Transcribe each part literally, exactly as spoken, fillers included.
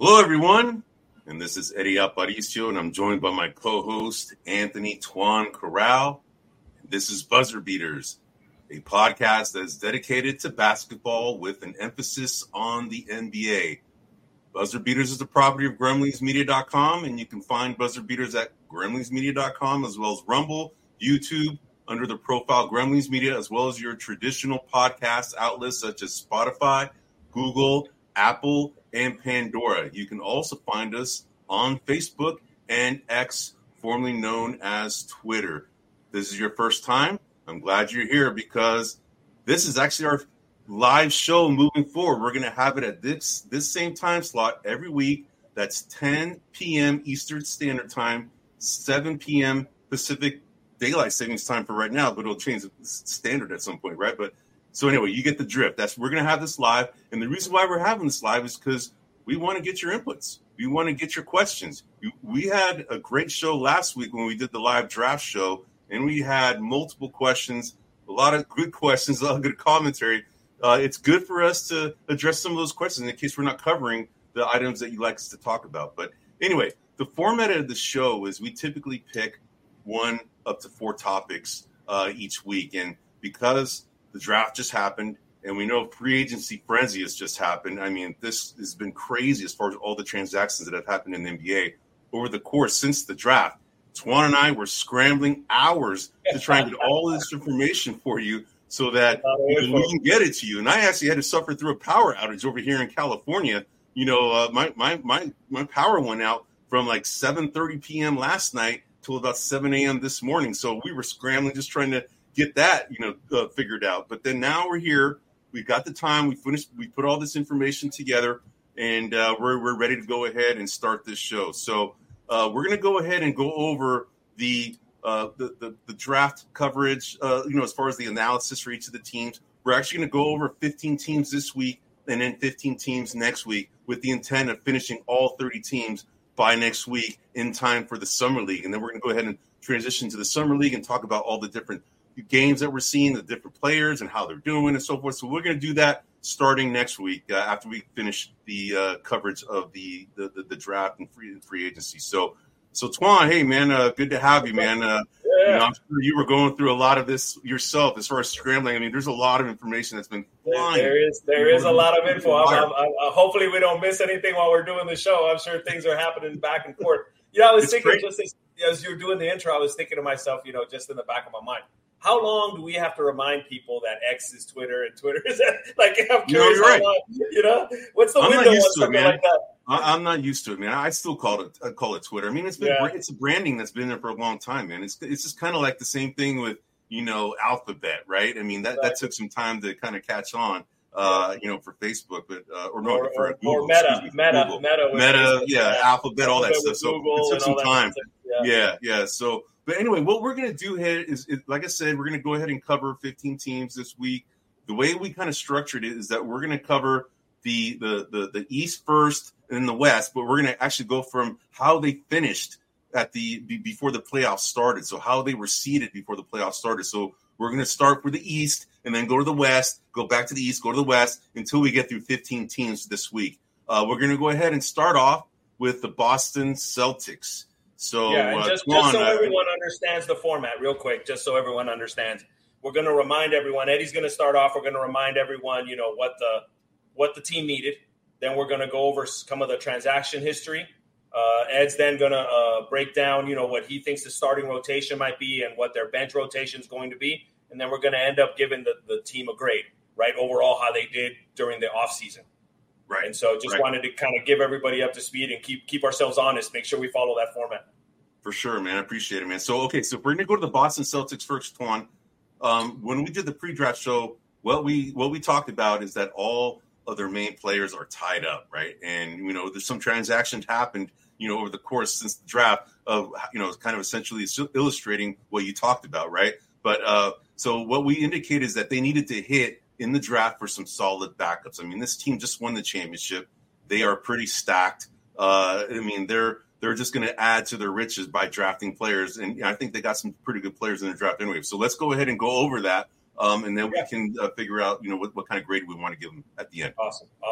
Hello, everyone, and this is Eddie Aparicio, and I'm joined by my co-host, Anthony Tuan Corral. This is Buzzer Beaters, a podcast that is dedicated to basketball with an emphasis on the N B A. Buzzer Beaters is the property of Gremlins Media dot com, and you can find Buzzer Beaters at Gremlins Media dot com, as well as Rumble, YouTube, under the profile Gremlins Media, as well as your traditional podcast outlets such as Spotify, Google, Apple, and Pandora. You can also find us on Facebook and X, formerly known as Twitter. This is your first time. I'm glad you're here because this is actually our live show moving forward. We're going to have it at this, this same time slot every week. That's ten p.m. Eastern Standard Time, seven p.m. Pacific Daylight Savings Time for right now, but it'll change the standard at some point, right? But so anyway, you get the drift. That's we're going to have this live. And the reason why we're having this live is because we want to get your inputs. We want to get your questions. We had a great show last week when we did the live draft show, and we had multiple questions, a lot of good questions, a lot of good commentary. Uh, it's good for us to address some of those questions in case we're not covering the items that you like us to talk about. But anyway, the format of the show is we typically pick one up to four topics uh, each week. And because the draft just happened, and we know free agency frenzy has just happened. I mean, this has been crazy as far as all the transactions that have happened in the N B A over the course since the draft. Tuan and I were scrambling hours to try and get all this information for you so that you can, we can get it to you. And I actually had to suffer through a power outage over here in California. You know, uh, my, my, my, my power went out from like seven thirty p.m. last night till about seven a.m. this morning. So we were scrambling, just trying to get that, you know, uh, figured out. But then now we're here. We've got the time. We finished. We put all this information together, and uh, we're we're ready to go ahead and start this show. So uh, we're going to go ahead and go over the uh, the, the the draft coverage. Uh, you know, as far as the analysis for each of the teams, we're actually going to go over fifteen teams this week, and then fifteen teams next week, with the intent of finishing all thirty teams by next week in time for the summer league. And then we're going to go ahead and transition to the summer league and talk about all the different games that we're seeing, the different players and how they're doing and so forth. So we're going to do that starting next week uh, after we finish the uh, coverage of the, the, the, the draft and free free agency. So, so Tuan, hey man, uh, good to have you, man. Uh, yeah. you know, I'm sure you were going through a lot of this yourself as far as scrambling. I mean, there's a lot of information that's been flying. There is, there is a lot of info. I'm, I'm, I'm, hopefully we don't miss anything while we're doing the show. I'm sure things are happening back and forth. You know, I was it's thinking great. just as, as you were doing the intro, I was thinking to myself, you know, just in the back of my mind, how long do we have to remind people that X is Twitter and Twitter is like? I'm curious. No, you're right. Long, you know, what's the I'm window not used on to something it, man. like that? I, I'm not used to it, man. I still call it I call it Twitter. I mean, it's been Yeah. it's a branding that's been there for a long time, man. It's it's just kind of like the same thing with you know Alphabet, right? I mean, that, Right. that took some time to kind of catch on, uh, you know, for Facebook, but uh, or no, Or, for or, Google, or Meta, excuse me, Meta, Google. Meta, with Meta, Facebook, yeah, Alphabet, all that Alphabet stuff. with So Google it took and some all that time. stuff. Yeah. Yeah, yeah. So, but anyway, what we're going to do here is, is, like I said, we're going to go ahead and cover fifteen teams this week. The way we kind of structured it is that we're going to cover the, the, the, the East first and then the West, but we're going to actually go from how they finished at the before the playoffs started. So how they were seeded before the playoffs started. So we're going to start with the East and then go to the West, go back to the East, go to the West until we get through fifteen teams this week. Uh, we're going to go ahead and start off with the Boston Celtics. So, yeah, and uh, just, just just so uh, everyone understands the format real quick, just so everyone understands, we're going to remind everyone, Eddie's going to start off. We're going to remind everyone, you know, what the, what the team needed. Then we're going to go over some of the transaction history. Uh, Ed's then going to uh, break down, you know, what he thinks the starting rotation might be and what their bench rotation is going to be. And then we're going to end up giving the, the team a grade, right? Overall, how they did during the offseason. Right. And so just right. wanted to kind of give everybody up to speed and keep keep ourselves honest, make sure we follow that format. For sure, man. I appreciate it, man. So, okay, so we're going to go to the Boston Celtics first, Tuan. Um, when we did the pre-draft show, what we what we talked about is that all of their main players are tied up, right? And, you know, there's some transactions happened, you know, over the course since the draft of, you know, kind of essentially illustrating what you talked about, right? But uh, so what we indicate is that they needed to hit in the draft for some solid backups. I mean, this team just won the championship. They are pretty stacked. Uh, I mean, they're they're just going to add to their riches by drafting players. And you know, I think they got some pretty good players in the draft anyway. So let's go ahead and go over that. Um, and then yeah. we can uh, figure out, you know, what, what kind of grade we want to give them at the end. Awesome. Awesome.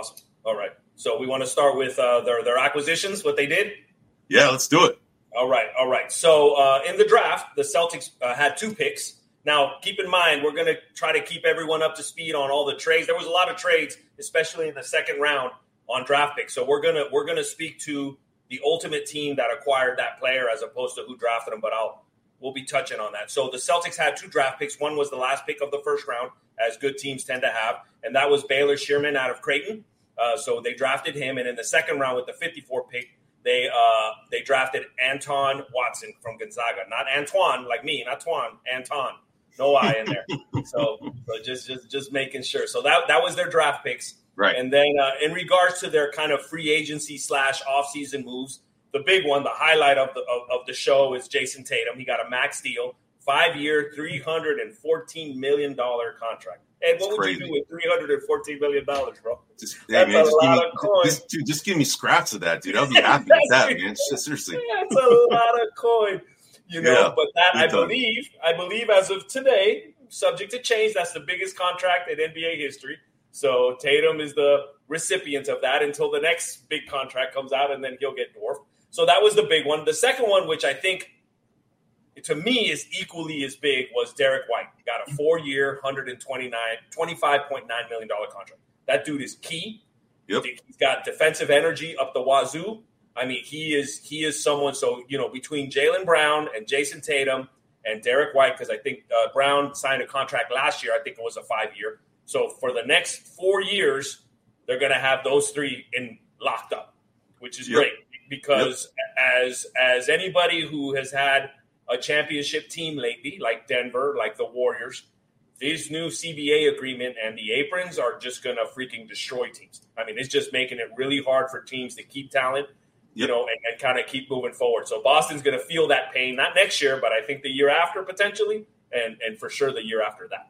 All right. So we want to start with uh, their their acquisitions, what they did. Yeah, let's do it. All right. All right. So uh, in the draft, the Celtics uh, had two picks. Now, keep in mind, we're going to try to keep everyone up to speed on all the trades. There was a lot of trades, especially in the second round on draft picks. So we're gonna we're gonna speak to the ultimate team that acquired that player as opposed to who drafted him. But I'll we'll be touching on that. So the Celtics had two draft picks. One was the last pick of the first round, as good teams tend to have, and that was Baylor Shearman out of Creighton. Uh, so they drafted him, and in the second round with the fifty-four pick, they uh, they drafted Anton Watson from Gonzaga. Not Antoine, like me, not Twan, Anton. No I in there. so so just just just making sure. So that that was their draft picks. Right. And then uh, in regards to their kind of free agency slash offseason moves, the big one, the highlight of the of, of the show is Jason Tatum. He got a max deal, five-year, three hundred fourteen million dollars contract. Hey, what would crazy. you do with three hundred fourteen million dollars, bro? Just, hey, That's man, a just lot give of me, coin. Just, dude, just give me scraps of that, dude. I'll be happy with that, man. Seriously. That's a lot of coin. You know, yeah, but that I done. believe, I believe as of today, subject to change, that's the biggest contract in N B A history. So Tatum is the recipient of that until the next big contract comes out, and then he'll get dwarfed. So that was the big one. The second one, which I think to me is equally as big, was Derek White. He got a four-year, one hundred twenty-nine, twenty-five point nine million dollars contract. That dude is key. Yep. He's got defensive energy up the wazoo. I mean, he is he is someone. So, you know, between Jaylen Brown and Jason Tatum and Derek White, because I think uh, Brown signed a contract last year. I think it was a five-year. So for the next four years, they're going to have those three in locked up, which is yep. great because yep. as as anybody who has had a championship team lately, like Denver, like the Warriors, this new C B A agreement and the aprons are just going to freaking destroy teams. I mean, it's just making it really hard for teams to keep talent. You know, and, and kind of keep moving forward. So Boston's going to feel that pain, not next year, but I think the year after potentially, and, and for sure the year after that.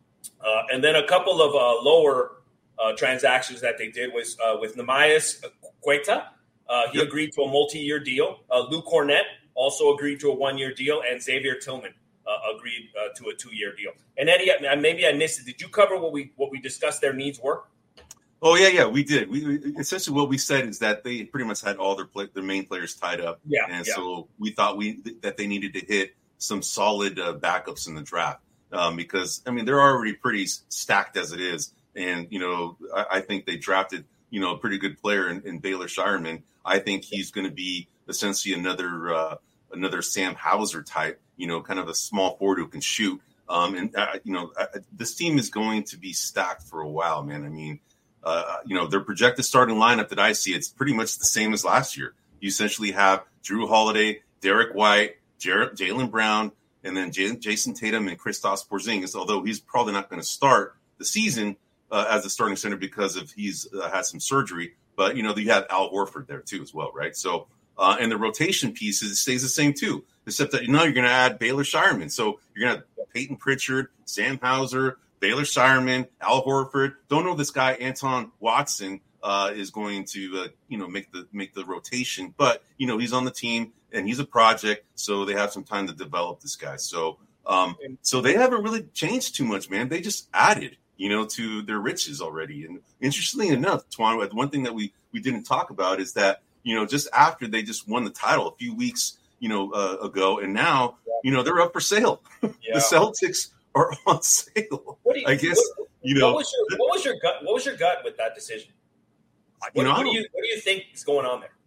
Uh, and then a couple of uh, lower uh, transactions that they did was uh, with Neemias Queta. Uh, he yep. agreed to a multi-year deal. Uh, Lou Cornett also agreed to a one-year deal, and Xavier Tillman uh, agreed uh, to a two-year deal. And Eddie, maybe I missed it. Did you cover what we what we discussed their needs were? Oh yeah, yeah, we did. We, we essentially what we said is that they pretty much had all their play, their main players tied up, yeah, and yeah. so we thought we that they needed to hit some solid uh, backups in the draft um, because I mean they're already pretty stacked as it is, and you know I, I think they drafted you know a pretty good player in, in Baylor Shireman. I think he's going to be essentially another uh, another Sam Hauser type, you know, kind of a small forward who can shoot. Um, and uh, you know uh, this team is going to be stacked for a while, man. I mean. Uh, you know, their projected starting lineup that I see, it's pretty much the same as last year. You essentially have Drew Holiday, Derek White, Jared, Jaylen Brown, and then J- Jason Tatum and Kristaps Porzingis, although he's probably not going to start the season uh, as a starting center because of he's uh, had some surgery. But, you know, you have Al Horford there too as well, right? So, uh, and the rotation pieces stays the same too, except that now you're going to add Baylor Shireman. So you're going to have Peyton Pritchard, Sam Hauser, Baylor Shireman, Al Horford. Don't know this guy Anton Watson uh, is going to uh, you know make the make the rotation, but you know he's on the team and he's a project, so they have some time to develop this guy. So um, so they haven't really changed too much, man. They just added you know to their riches already. And interestingly enough, Twan, one thing that we we didn't talk about is that you know just after they just won the title a few weeks you know uh, ago, and now you know they're up for sale. Yeah. The Celtics are on sale. What do you, I guess what, you know. What was your what was your gut? What was your gut with that decision? What, you know, what do you what do you think is going on there?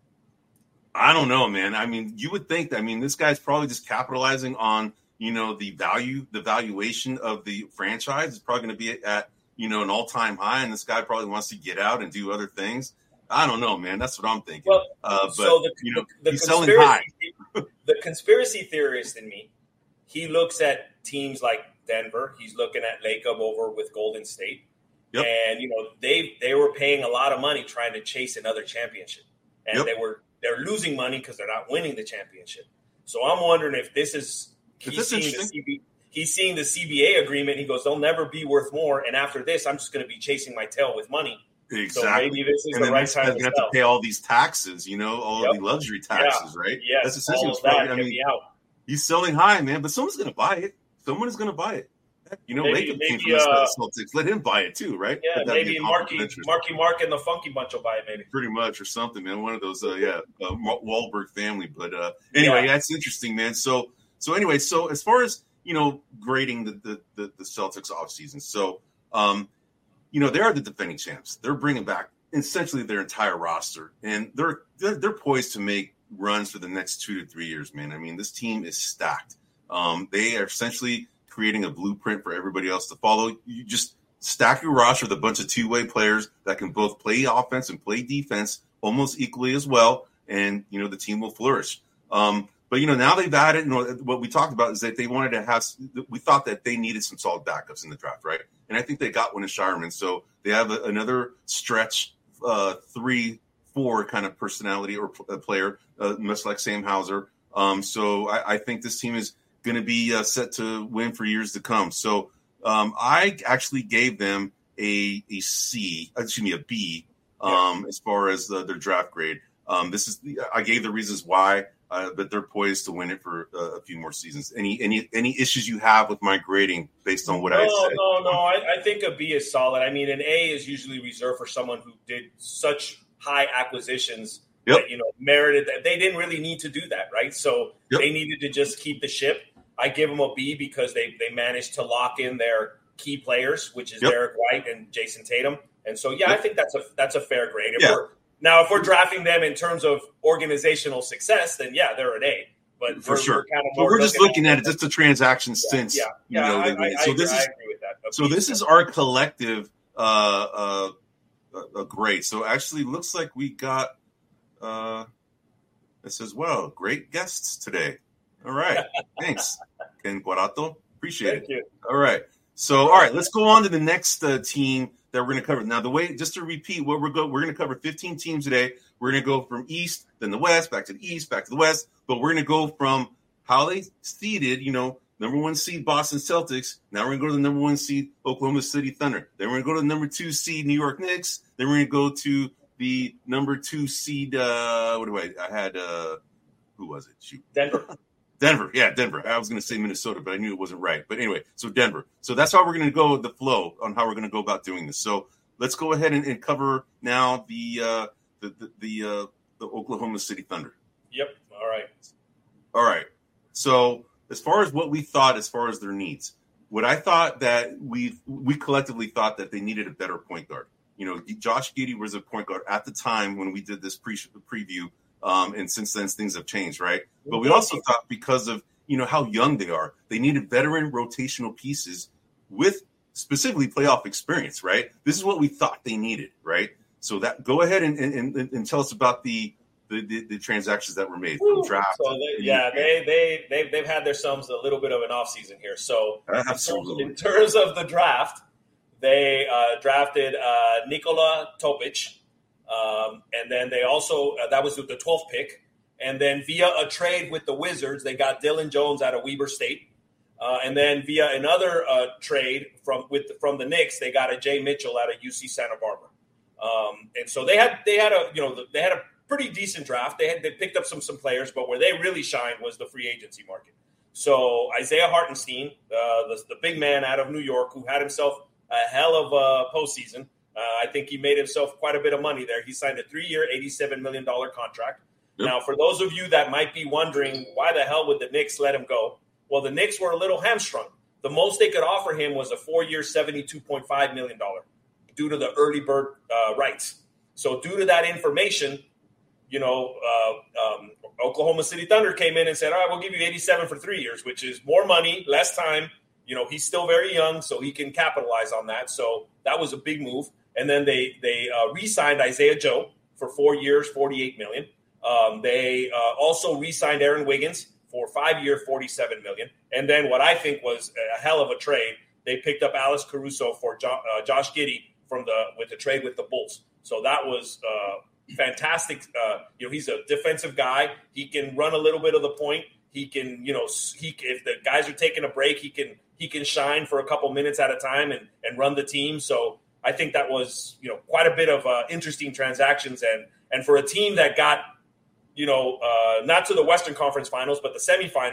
I don't know, man. I mean, you would think. I mean, this guy's probably just capitalizing on you know the value, the valuation of the franchise is probably going to be at you know an all time high, and this guy probably wants to get out and do other things. I don't know, man. That's what I'm thinking. Well, uh, but so the, you know, the he's selling high. The conspiracy theorist in me, he looks at teams like Denver. He's looking at Lacob over with Golden State. Yep. And, you know, they they were paying a lot of money trying to chase another championship. And yep. they were they're losing money because they're not winning the championship. So I'm wondering if this is he's this seeing the C B, he's seeing the C B A agreement. He goes, they'll never be worth more. And after this, I'm just going to be chasing my tail with money. Exactly. So maybe this is and the right time to have sell. to pay all these taxes, you know, all yep. of the luxury taxes, yeah. right? Yes, that's essentially all what's of that. probably. I mean, me out. he's selling high, man, but someone's going to buy it. Someone is going to buy it. You know, maybe, Lacob maybe, came from the uh, Celtics. Let him buy it too, right? Yeah, maybe Marky, Marky Mark and the Funky Bunch will buy it, maybe. Pretty much, or something, man. One of those, uh, yeah, uh, Wahlberg family. But uh, anyway, yeah. That's interesting, man. So, so anyway, so as far as you know, grading the the the, the Celtics offseason, so um, you know, they are the defending champs. They're bringing back essentially their entire roster, and they're they're, they're poised to make runs for the next two to three years, man. I mean, this team is stacked. Um, they are essentially creating a blueprint for everybody else to follow. You just stack your roster with a bunch of two-way players that can both play offense and play defense almost equally as well, and, you know, the team will flourish. Um, but, you know, now they've added, you know, what we talked about is that they wanted to have – we thought that they needed some solid backups in the draft, right? And I think they got one in Shireman. So they have a, another stretch uh, three, four kind of personality or p- player, uh, much like Sam Hauser. Um, so I, I think this team is – going to be uh, set to win for years to come. So um, I actually gave them a a C, excuse me, a B um, yeah. as far as the, their draft grade. Um, this is I gave the reasons why, uh, but they're poised to win it for uh, a few more seasons. Any any any issues you have with my grading based on what no, I said? No, no, no. I, I think a B is solid. I mean, an A is usually reserved for someone who did such high acquisitions. Yep. That, you know, merited that. They didn't really need to do that, right? So yep. They needed to just keep the ship. I give them a B because they they managed to lock in their key players, which is yep. Derek White and Jason Tatum. And so, yeah, yep. I think that's a that's a fair grade. If yeah. we're, now, if we're drafting them in terms of organizational success, then, yeah, they're an A. But for we're, sure. We're, kind of but we're just looking at, at it, just the transaction yeah, since. Yeah, yeah, you know, I, they, I, so I, this I is, agree with that. A so this is our collective uh, uh, uh, grade. So actually looks like we got uh, – it says, well, great guests today. All right. Thanks, Ken Guarato. Appreciate Thank it. You. All right. So, all right, let's go on to the next uh, team that we're going to cover. Now, the way, just to repeat, what we're go, we're going to cover fifteen teams today. We're going to go from East, then the West, back to the East, back to the West. But we're going to go from how they seeded, you know, number one seed Boston Celtics. Now we're going to go to the number one seed Oklahoma City Thunder. Then we're going to go to the number two seed New York Knicks. Then we're going to go to the number two seed. Uh, what do I? I had. Uh, who was it? Shoot. Denver. Denver, yeah, Denver. I was going to say Minnesota, but I knew it wasn't right. But anyway, so Denver. So that's how we're going to go with the flow on how we're going to go about doing this. So let's go ahead and, and cover now the uh, the the the, uh, the Oklahoma City Thunder. Yep. All right. All right. So as far as what we thought, as far as their needs, what I thought that we we collectively thought that they needed a better point guard. You know, Josh Giddey was a point guard at the time when we did this pre preview. Um, and since then, things have changed, right? But we also thought because of, you know, how young they are, they needed veteran rotational pieces with specifically playoff experience, right? This is what we thought they needed, right? So that go ahead and and, and tell us about the the, the, the transactions that were made from draft. So they, yeah, they they they've they've had themselves a little bit of an offseason here. So Absolutely. in terms of the draft, they uh, drafted uh, Nikola Topic. Um, and then they also, uh, that was with the twelfth pick. And then via a trade with the Wizards, they got Dylan Jones out of Weber State. Uh, and then via another uh, trade from with from the Knicks, they got a Jay Mitchell out of U C Santa Barbara. Um, and so they had they had a you know they had a pretty decent draft. They had they picked up some some players, but where they really shined was the free agency market. So Isaiah Hartenstein, uh, the, the big man out of New York, who had himself a hell of a postseason. Uh, I think he made himself quite a bit of money there. He signed a three-year, eighty-seven million dollars contract. Yep. Now, for those of you that might be wondering, why the hell would the Knicks let him go? Well, the Knicks were a little hamstrung. The most they could offer him was a four-year, seventy-two point five million dollars due to the early bird uh, rights. So due to that information, you know, uh, um, Oklahoma City Thunder came in and said, all right, we'll give you eighty-seven for three years, which is more money, less time. You know, he's still very young, so he can capitalize on that. So that was a big move. And then they they uh, re-signed Isaiah Joe for four years, forty-eight million dollars. Um, they uh, also re-signed Aaron Wiggins for five-year, forty-seven million dollars. And then what I think was a hell of a trade, they picked up Alex Caruso for jo- uh, Josh Giddey from the with the trade with the Bulls. So that was uh, fantastic. Uh, you know, he's a defensive guy. He can run a little bit of the point. He can, you know, he if the guys are taking a break, he can he can shine for a couple minutes at a time and and run the team. So I think that was, you know, quite a bit of uh, interesting transactions. And and for a team that got, you know, uh, not to the Western Conference Finals, but the semifinals,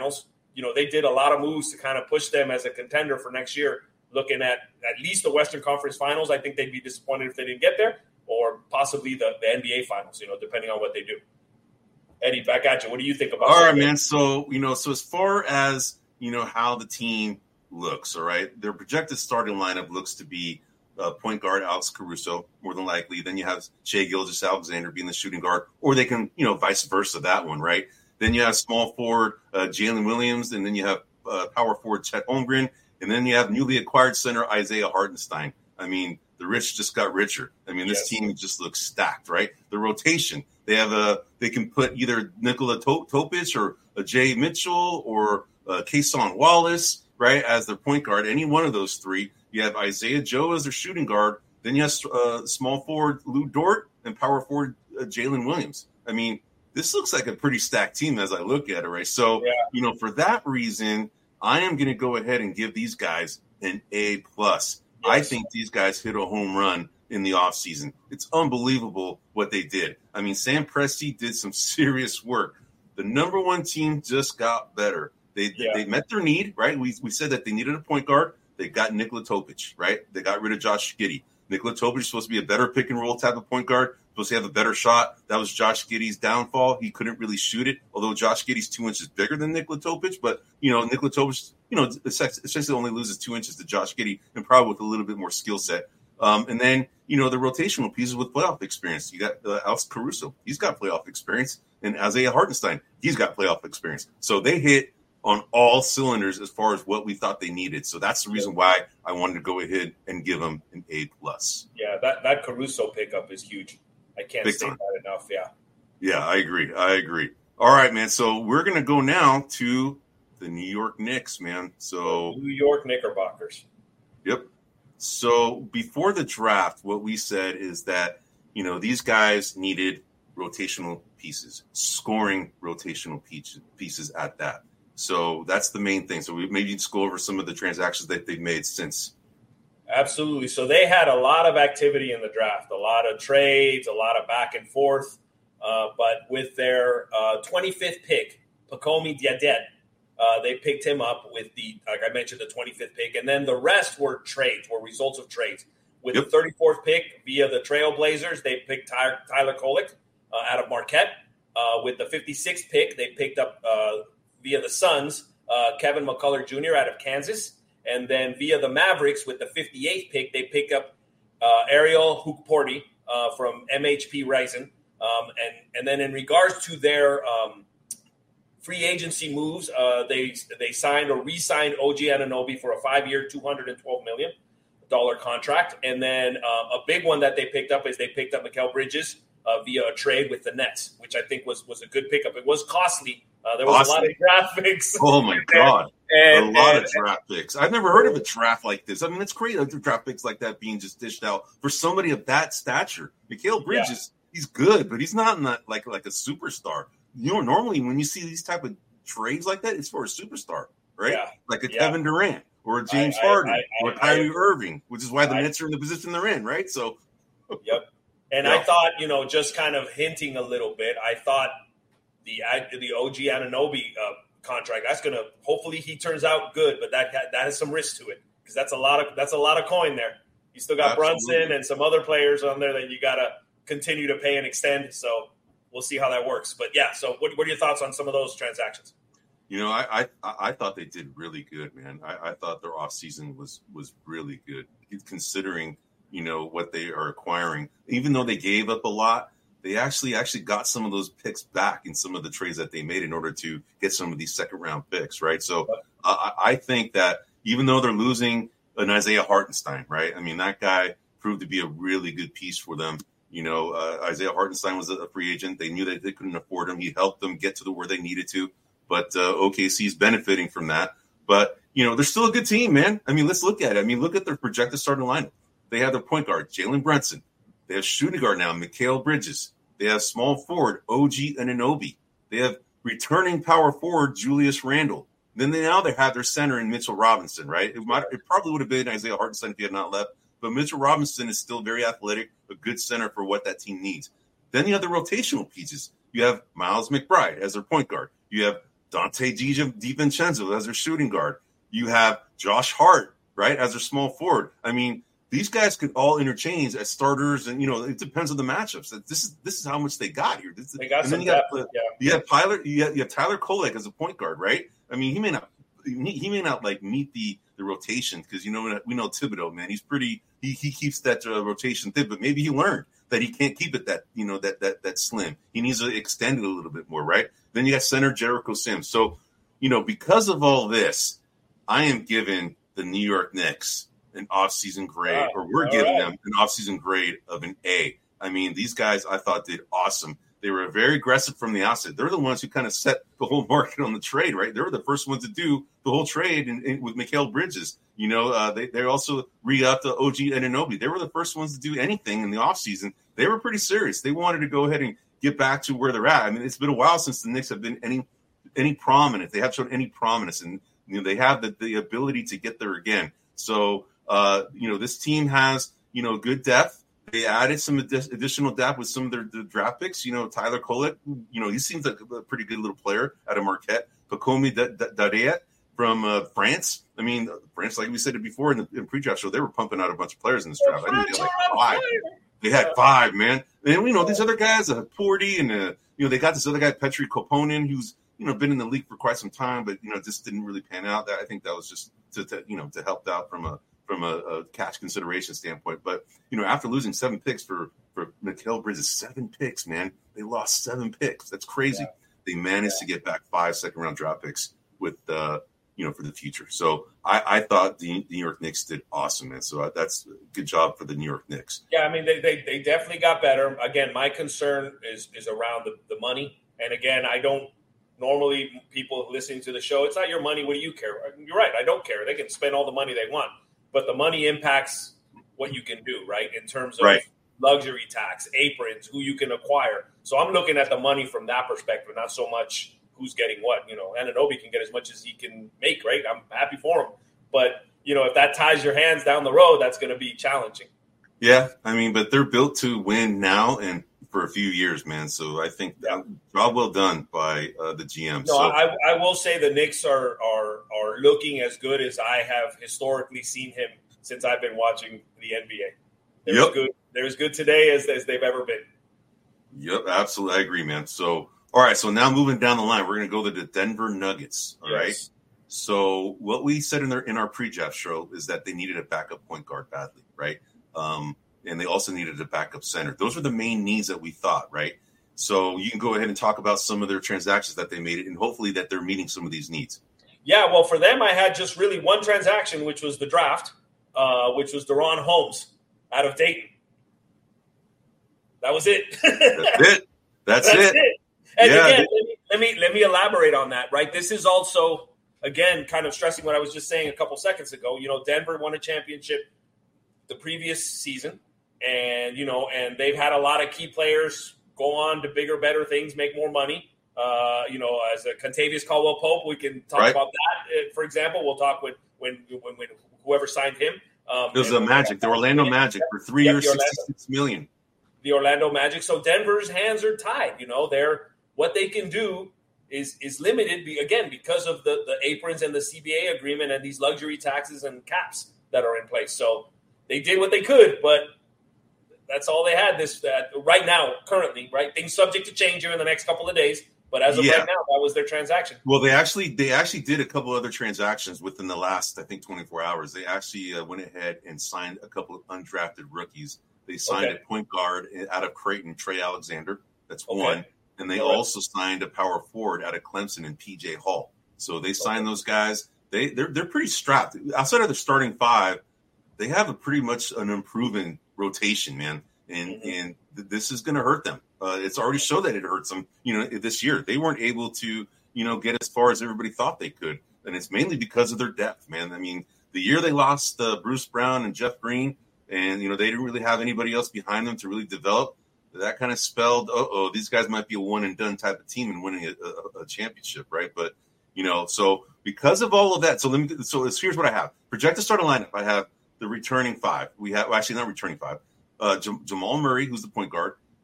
you know, they did a lot of moves to kind of push them as a contender for next year, looking at at least the Western Conference Finals. I think they'd be disappointed if they didn't get there, or possibly the, the N B A Finals, you know, depending on what they do. Eddie, back at you. What do you think about All that? right, man. So, you know, so as far as, you know, how the team looks, all right, their projected starting lineup looks to be uh, point guard Alex Caruso, more than likely. Then you have Shai Gilgeous-Alexander being the shooting guard, or they can, you know, vice versa, that one, right? Then you have small forward uh, Jalen Williams, and then you have uh, power forward Chet Holmgren, and then you have newly acquired center Isaiah Hartenstein. I mean, the rich just got richer. I mean, this yes. team just looks stacked, right? The rotation, they have a they can put either Nikola Topic or a Jay Mitchell or uh, Kason Wallace, right, as their point guard. Any one of those three. You have Isaiah Joe as their shooting guard. Then you have uh, small forward Lou Dort and power forward uh, Jalen Williams. I mean, this looks like a pretty stacked team as I look at it, right? So, yeah. you know, for that reason, I am going to go ahead and give these guys an A plus. Yes. I think these guys hit a home run in the offseason. It's unbelievable what they did. I mean, Sam Presti did some serious work. The number one team just got better. They yeah. they met their need, right? We we said that they needed a point guard. They got Nikola Topic, right? They got rid of Josh Giddey. Nikola Topic is supposed to be a better pick and roll type of point guard, supposed to have a better shot. That was Josh Giddey's downfall. He couldn't really shoot it, although Josh Giddey's two inches bigger than Nikola Topic. But, you know, Nikola Topic, you know, essentially only loses two inches to Josh Giddey and probably with a little bit more skill set. Um, and then, you know, the rotational pieces with playoff experience. You got uh, Alex Caruso. He's got playoff experience. And Isaiah Hartenstein, he's got playoff experience. So they hit on all cylinders as far as what we thought they needed. So that's the reason why I wanted to go ahead and give them an A plus. Yeah, that, that Caruso pickup is huge. I can't Big say time. that enough. Yeah. Yeah, I agree. I agree. All right, man. So we're going to go now to the New York Knicks, man. So New York Knickerbockers. Yep. So before the draft, what we said is that, you know, these guys needed rotational pieces, scoring rotational pieces at that. So that's the main thing. So we maybe just go over some of the transactions that they've made since. Absolutely. So they had a lot of activity in the draft, a lot of trades, a lot of back and forth. Uh, but with their uh, twenty-fifth pick, Pacomi Diadet, uh, they picked him up with the, like I mentioned, the twenty-fifth pick. And then the rest were trades, were results of trades. With yep. the thirty-fourth pick via the Trailblazers, they picked Tyler, Tyler Kolek uh, out of Marquette. Uh, with the fifty-sixth pick, they picked up uh, via the Suns, uh, Kevin McCullough Junior out of Kansas. And then via the Mavericks, with the fifty-eighth pick, they pick up uh, Ariel Hukporti uh, from M H P Rising. Um, and, and then in regards to their um, free agency moves, uh, they they signed or re-signed O G Anunoby for a five-year, two hundred twelve million dollars contract. And then uh, a big one that they picked up is they picked up Mikal Bridges uh, via a trade with the Nets, which I think was, was a good pickup. It was costly. Uh, there was awesome. a lot of draft picks. Oh, my God. And, a lot and, of draft picks. I've never heard of a draft like this. I mean, it's crazy, like, the draft picks like that being just dished out for somebody of that stature. Mikal Bridges, yeah. he's good, but he's not in that, like like a superstar. You know, normally when you see these type of trades like that, it's for a superstar, right? Yeah. Like a yeah. Kevin Durant or a James I, Harden I, I, or Kyrie Irving, which is why the I, Nets are in the position they're in, right? So, yep. And yeah. I thought, you know, just kind of hinting a little bit, I thought the the O G Anunoby uh, contract, that's gonna hopefully he turns out good, but that that has some risk to it because that's a lot of that's a lot of coin there. You still got Absolutely. Brunson and some other players on there that you gotta continue to pay and extend. So we'll see how that works. But yeah, so what, what are your thoughts on some of those transactions? You know, I I, I thought they did really good, man. I, I thought their offseason was was really good considering, you know, what they are acquiring. Even though they gave up a lot, they actually actually got some of those picks back in some of the trades that they made in order to get some of these second round picks, right? So uh, I think that even though they're losing an Isaiah Hartenstein, right? I mean, that guy proved to be a really good piece for them. You know, uh, Isaiah Hartenstein was a free agent. They knew that they couldn't afford him. He helped them get to the where they needed to. But uh, O K C is benefiting from that. But, you know, they're still a good team, man. I mean, let's look at it. I mean, look at their projected starting lineup. They have their point guard, Jalen Brunson. They have shooting guard now, Mikal Bridges. They have small forward, O G Anunoby. They have returning power forward, Julius Randle. Then they now they have their center in Mitchell Robinson, right? It, might, it probably would have been Isaiah Hartenstein if he had not left. But Mitchell Robinson is still very athletic, a good center for what that team needs. Then you have the rotational pieces. You have Miles McBride as their point guard. You have Dante DiVincenzo as their shooting guard. You have Josh Hart, right, as their small forward. I mean, these guys could all interchange as starters, and you know it depends on the matchups. This is this is how much they got here. This is, they got and some then you depth, got uh, yeah. you have Tyler you have, you have Tyler Kolek as a point guard, right? I mean, he may not he, he may not like meet the the rotation because you know we know Thibodeau, man. He's pretty he he keeps that uh, rotation thin, but maybe he learned that he can't keep it that you know that that that slim. He needs to extend it a little bit more, right? Then you got center Jericho Sims. So you know because of all this, I am giving the New York Knicks an off-season grade, wow. or we're All giving right. them an off-season grade of an A. I mean, these guys I thought did awesome. They were very aggressive from the outset. They're the ones who kind of set the whole market on the trade, right? They were the first ones to do the whole trade in, in, with Mikal Bridges. You know, uh, they they also re-upped the O G Anunoby. They were the first ones to do anything in the offseason. They were pretty serious. They wanted to go ahead and get back to where they're at. I mean, it's been a while since the Knicks have been any any prominent. They have shown any prominence, and you know they have the, the ability to get there again. So. Uh, you know, this team has, you know, good depth. They added some adi- additional depth with some of their, their draft picks. You know, Tyler Kolek, you know, he seems like a pretty good little player out of Marquette. Pacomi Dariet from uh, France. I mean, France, like we said it before in the in pre-draft show, they were pumping out a bunch of players in this draft. I think they had like five. They had five, man. And, you know, these other guys, uh, Porty, and, uh, you know, they got this other guy, Petri Koponen, who's, you know, been in the league for quite some time, but, you know, just didn't really pan out. I think that was just to, to you know, to help out from a, from a, a cash consideration standpoint. But, you know, after losing seven picks for, for Mikal Bridges, seven picks, man, they lost seven picks. That's crazy. Yeah. They managed yeah. to get back five second round draft picks with, uh, you know, for the future. So I, I thought the New York Knicks did awesome, man. So that's a good job for the New York Knicks. Yeah. I mean, they, they, they definitely got better. Again, my concern is, is around the, the money. And again, I don't normally people listening to the show, it's not your money. What do you care? You're right. I don't care. They can spend all the money they want. But the money impacts what you can do, right, in terms of right. luxury tax, aprons, who you can acquire. So I'm looking at the money from that perspective, not so much who's getting what. You know, Anunoby can get as much as he can make, right? I'm happy for him. But, you know, if that ties your hands down the road, that's going to be challenging. Yeah, I mean, but they're built to win now and for a few years, man. So I think that job well done by uh, the G M. No, so, I, I will say the Knicks are are are looking as good as I have historically seen him since I've been watching the N B A. They're yep. as good. They're as good today as, as they've ever been. Yep, absolutely. I agree, man. So, all right. So now moving down the line, we're going to go to the Denver Nuggets. All yes. right. So what we said in their in our pre-draft show is that they needed a backup point guard badly, right? Um, and they also needed a backup center. Those were the main needs that we thought, right? So you can go ahead and talk about some of their transactions that they made, and hopefully that they're meeting some of these needs. Yeah, well, for them, I had just really one transaction, which was the draft, uh, which was Deron Holmes out of Dayton. That was it. That's it. That's, That's it. it. And yeah. again, let me, let me let me elaborate on that, right? This is also, again, kind of stressing what I was just saying a couple seconds ago. You know, Denver won a championship the previous season. And, you know, and they've had a lot of key players go on to bigger, better things, make more money. Uh, you know, as a Contavious Caldwell-Pope, we can talk right. about that. For example, we'll talk with when when, when whoever signed him. Um, it was the Magic, the Orlando Magic, for three yep, years, sixty-six million. The Orlando Magic. So Denver's hands are tied. You know, they're what they can do is is limited again because of the the aprons and the C B A agreement and these luxury taxes and caps that are in place. So they did what they could, but that's all they had this uh, right now, currently, right? Things subject to change here in the next couple of days. But as of yeah. right now, that was their transaction. Well, they actually they actually did a couple other transactions within the last, I think, twenty-four hours. They actually uh, went ahead and signed a couple of undrafted rookies. They signed okay. a point guard out of Creighton, Trey Alexander. That's okay. one. And they right. also signed a power forward out of Clemson and P J Hall. So they signed okay. those guys. They, they're, they're pretty strapped. Outside of the starting five, they have a pretty much an improving rotation, man. And mm-hmm. and th- this is going to hurt them. Uh, it's already showed that it hurts them, you know, this year. They weren't able to, you know, get as far as everybody thought they could. And it's mainly because of their depth, man. I mean, the year they lost uh, Bruce Brown and Jeff Green, and, you know, they didn't really have anybody else behind them to really develop, that kind of spelled, uh-oh, these guys might be a one-and-done type of team and winning a, a, a championship, right? But, you know, so because of all of that, so let me, so here's what I have. Projected starting lineup, I have the returning five. We have, well, actually not returning five. Uh, J- Jamal Murray, who's the point guard.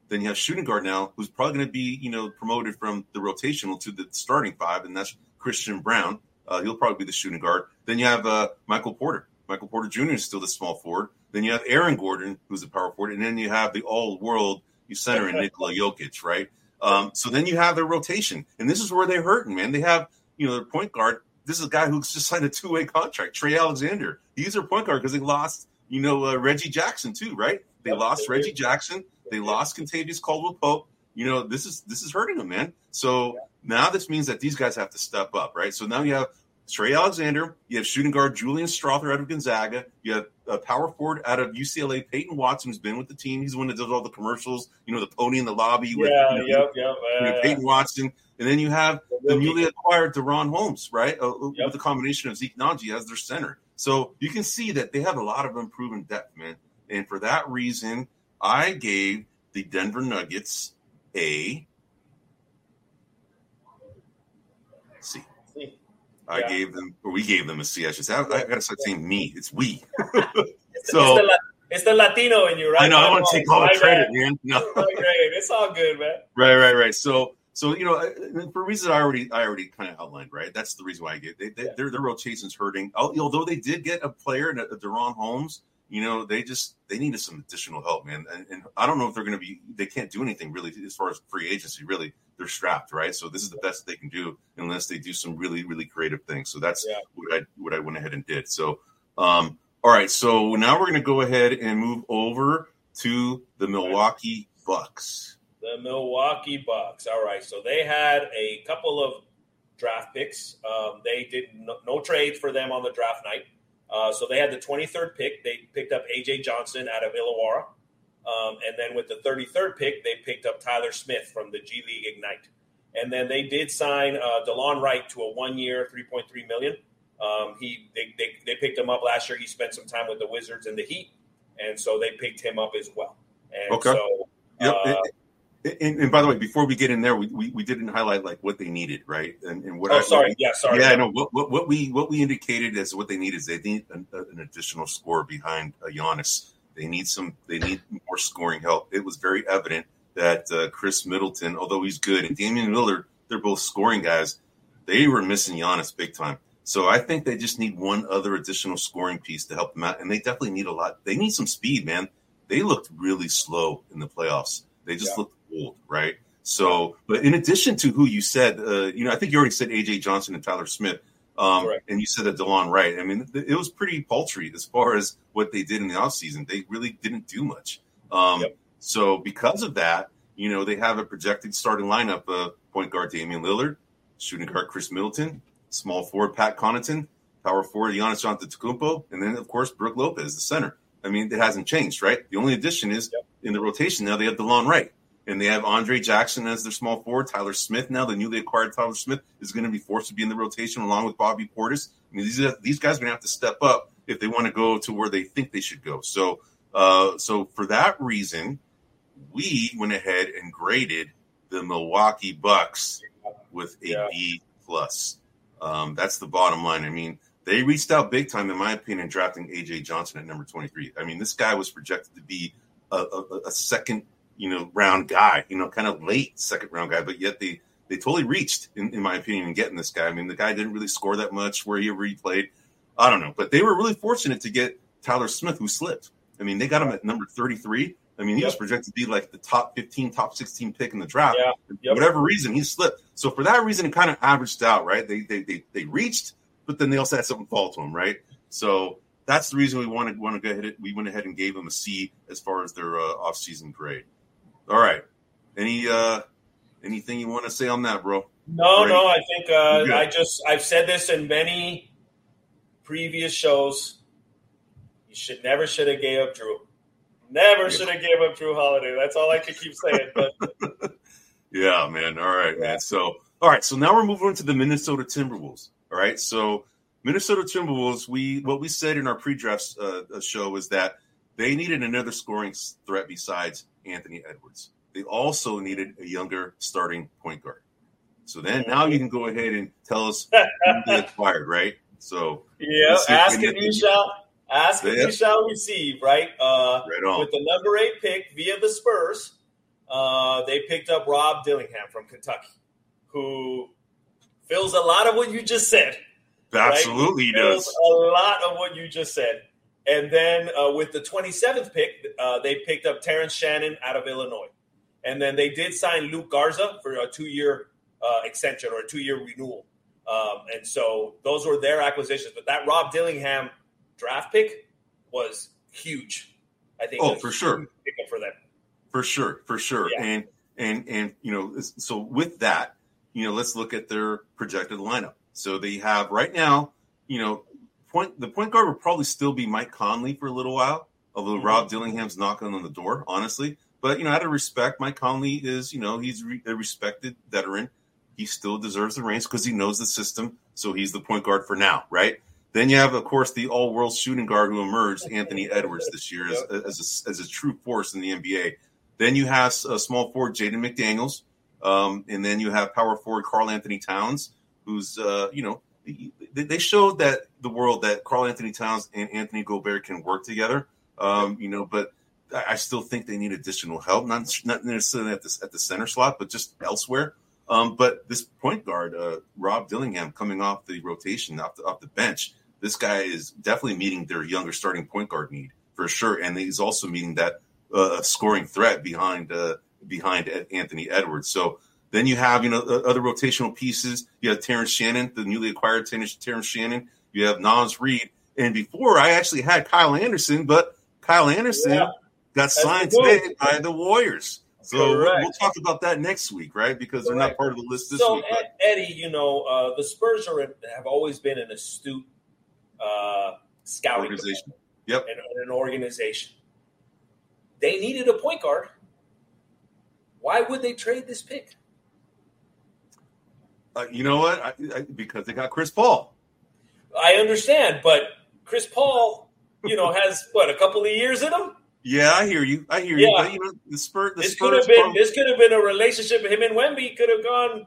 Then you have shooting guard now, who's probably going to be, you know, promoted from the rotational to the starting five, and that's Christian Brown. Uh, he'll probably be the shooting guard. Then you have uh, Michael Porter. Michael Porter Junior is still the small forward. Then you have Aaron Gordon, who's the power forward, and then you have the all-world center in Nikola Jokic, right? Um, so then you have their rotation, and this is where they're hurting, man. They have, you know, their point guard. This is a guy who's just signed a two-way contract, Trey Alexander. He's their point guard because they lost, you know, uh, Reggie Jackson too, right? They yep, lost Reggie Jackson. They lost Kentavious Caldwell-Pope. You know, this is this is hurting them, man. So yeah. now this means that these guys have to step up, right? So now you have Trey Alexander. You have shooting guard Julian Strother out of Gonzaga. You have a power forward out of U C L A, Peyton Watson, who's been with the team. He's the one that does all the commercials, you know, the pony in the lobby. With, yeah, you know, yep, yep. You know, Peyton Watson. And then you have the newly acquired DeRon Holmes, right, uh, yep. with the combination of Zeke Naji as their center. So you can see that they have a lot of improving depth, man. And for that reason, I gave the Denver Nuggets a C. C. I yeah. gave them, or we gave them a C. I should say. I, I got to start saying me. It's we. it's, so it's the, it's the Latino in you, right? I know. I want to take all the credit, man. No. It's all good, man. Right, right, right. So, so you know, for reasons I already, I already kind of outlined, right? That's the reason why I gave. They, they, yeah. Their their rotation's hurting. Although they did get a player, a DeRon Holmes. You know, they just they needed some additional help, man. And, and I don't know if they're going to be. They can't do anything really as far as free agency. Really, they're strapped, right? So this is the best they can do unless they do some really, really creative things. So that's yeah. what I what I went ahead and did. So, um, all right. So now we're going to go ahead and move over to the Milwaukee Bucks. The Milwaukee Bucks. All right. So they had a couple of draft picks. Um, they did no, no trades for them on the draft night. Uh, so they had the twenty-third pick. They picked up A J Johnson out of Illawarra. Um, and then with the thirty-third pick, they picked up Tyler Smith from the G League Ignite. And then they did sign uh, DeLon Wright to a one-year, three point three million dollars. Um, he they, they they picked him up last year. He spent some time with the Wizards and the Heat, and so they picked him up as well. And okay. So, yep. Uh, And, and by the way, before we get in there, we, we, we didn't highlight like what they needed, right? And, and what oh, I, sorry, we, yeah, sorry. Yeah, no. What, what what we what we indicated as what they need is they need an, an additional score behind uh, Giannis. They need some. They need more scoring help. It was very evident that uh, Chris Middleton, although he's good, and Damian Lillard, they're both scoring guys. They were missing Giannis big time. So I think they just need one other additional scoring piece to help them out, and they definitely need a lot. They need some speed, man. They looked really slow in the playoffs. They just yeah. looked old, right? So, but in addition to who you said, uh, you know, I think you already said A J Johnson and Tyler Smith, um, and you said that DeLon Wright. I mean, it was pretty paltry as far as what they did in the offseason. They really didn't do much. Um, yep. So because of that, you know, they have a projected starting lineup of point guard Damian Lillard, shooting guard Chris Middleton, small forward Pat Connaughton, power forward Giannis Antetokounmpo, and then, of course, Brook Lopez, the center. I mean, it hasn't changed, right? The only addition is yep. in the rotation now they have DeLon Wright. And they have Andre Jackson as their small forward. Tyler Smith now, the newly acquired Tyler Smith, is going to be forced to be in the rotation along with Bobby Portis. I mean, these, these guys are going to have to step up if they want to go to where they think they should go. So, uh, so for that reason, we went ahead and graded the Milwaukee Bucks with a yeah. B plus. Um, that's the bottom line. I mean, they reached out big time, in my opinion, drafting A J Johnson at number twenty-three. I mean, this guy was projected to be a, a, a second – you know, round guy, you know, kind of late second round guy, but yet they, they totally reached, in, in my opinion, in getting this guy. I mean, the guy didn't really score that much where he ever he played. I don't know, but they were really fortunate to get Tyler Smith, who slipped. I mean, they got him at number thirty-three. I mean, he yep. was projected to be like the top fifteen, top sixteen pick in the draft. Yeah. Yep. For whatever reason, he slipped. So for that reason, it kind of averaged out, right? They, they, they, they reached, but then they also had something fall to them, right? So that's the reason we wanted, want to go ahead. We went ahead and gave them a C as far as their uh, offseason grade. All right. Any uh, anything you want to say on that, bro? No, Great. no. I think uh, I just I've said this in many previous shows. You should never should have gave up Drew. Never yeah. should have gave up Drew Holiday. That's all I could keep saying. But yeah, man. All right, yeah. man. So all right. So now we're moving on to the Minnesota Timberwolves. All right. So Minnesota Timberwolves. We what we said in our pre-draft uh, show is that they needed another scoring threat besides Anthony Edwards. They also needed a younger starting point guard. So then now you can go ahead and tell us who they acquired, right? So yeah, ask and you shall ask and you shall receive, right? Uh, right on. With the number eight pick via the Spurs, uh, they picked up Rob Dillingham from Kentucky, who fills a lot of what you just said. Absolutely, right? He he fills does. a lot of what you just said. And then uh, with the twenty-seventh pick, uh, they picked up Terrence Shannon out of Illinois. And then they did sign Luke Garza for a two-year uh, extension or a two-year renewal. Um, and so those were their acquisitions. But that Rob Dillingham draft pick was huge. I think. Oh, for sure. Pickup for them. For sure, for sure. Yeah. And and and you know, so with that, you know, let's look at their projected lineup. So they have right now, you know, point the point guard will probably still be Mike Conley for a little while, although mm-hmm. Rob Dillingham's knocking on the door, honestly. But you know, out of respect, Mike Conley is, you know, he's re- a respected veteran. He still deserves the reins because he knows the system. So he's the point guard for now, right? Then you have, of course, the all-world shooting guard who emerged, Anthony Edwards, this year as, as, a, as a true force in the N B A. Then you have a small forward, Jaden McDaniels. Um, and then you have power forward Karl Anthony Towns, who's, uh, you know, they showed that the world that Karl Anthony Towns and Anthony Gobert can work together, um, you know, but I still think they need additional help, not, not necessarily at the, at the center slot, but just elsewhere. Um, but this point guard, uh, Rob Dillingham, coming off the rotation, off the, off the bench, this guy is definitely meeting their younger starting point guard need for sure. And he's also meeting that uh, scoring threat behind uh, behind Anthony Edwards. So then you have, you know, other rotational pieces. You have Terrence Shannon, the newly acquired Terrence Shannon. You have Naz Reid. And before I actually had Kyle Anderson, but Kyle Anderson yeah. got signed today by the Warriors. So we'll, we'll talk about that next week, right? Because they're Correct. not part of the list this so, week. So, Eddie, you know, uh, the Spurs are have always been an astute uh, scouting organization. Yep. And, and an organization. They needed a point guard. Why would they trade this pick? Uh, you know what? I, I, because they got Chris Paul. I understand, but Chris Paul, you know, has what, a couple of years in him? Yeah, I hear you. I hear yeah. you. But, you know, the Spurs. The this Spurs could have been. probably, this could have been a relationship. Him and Wemby could have gone,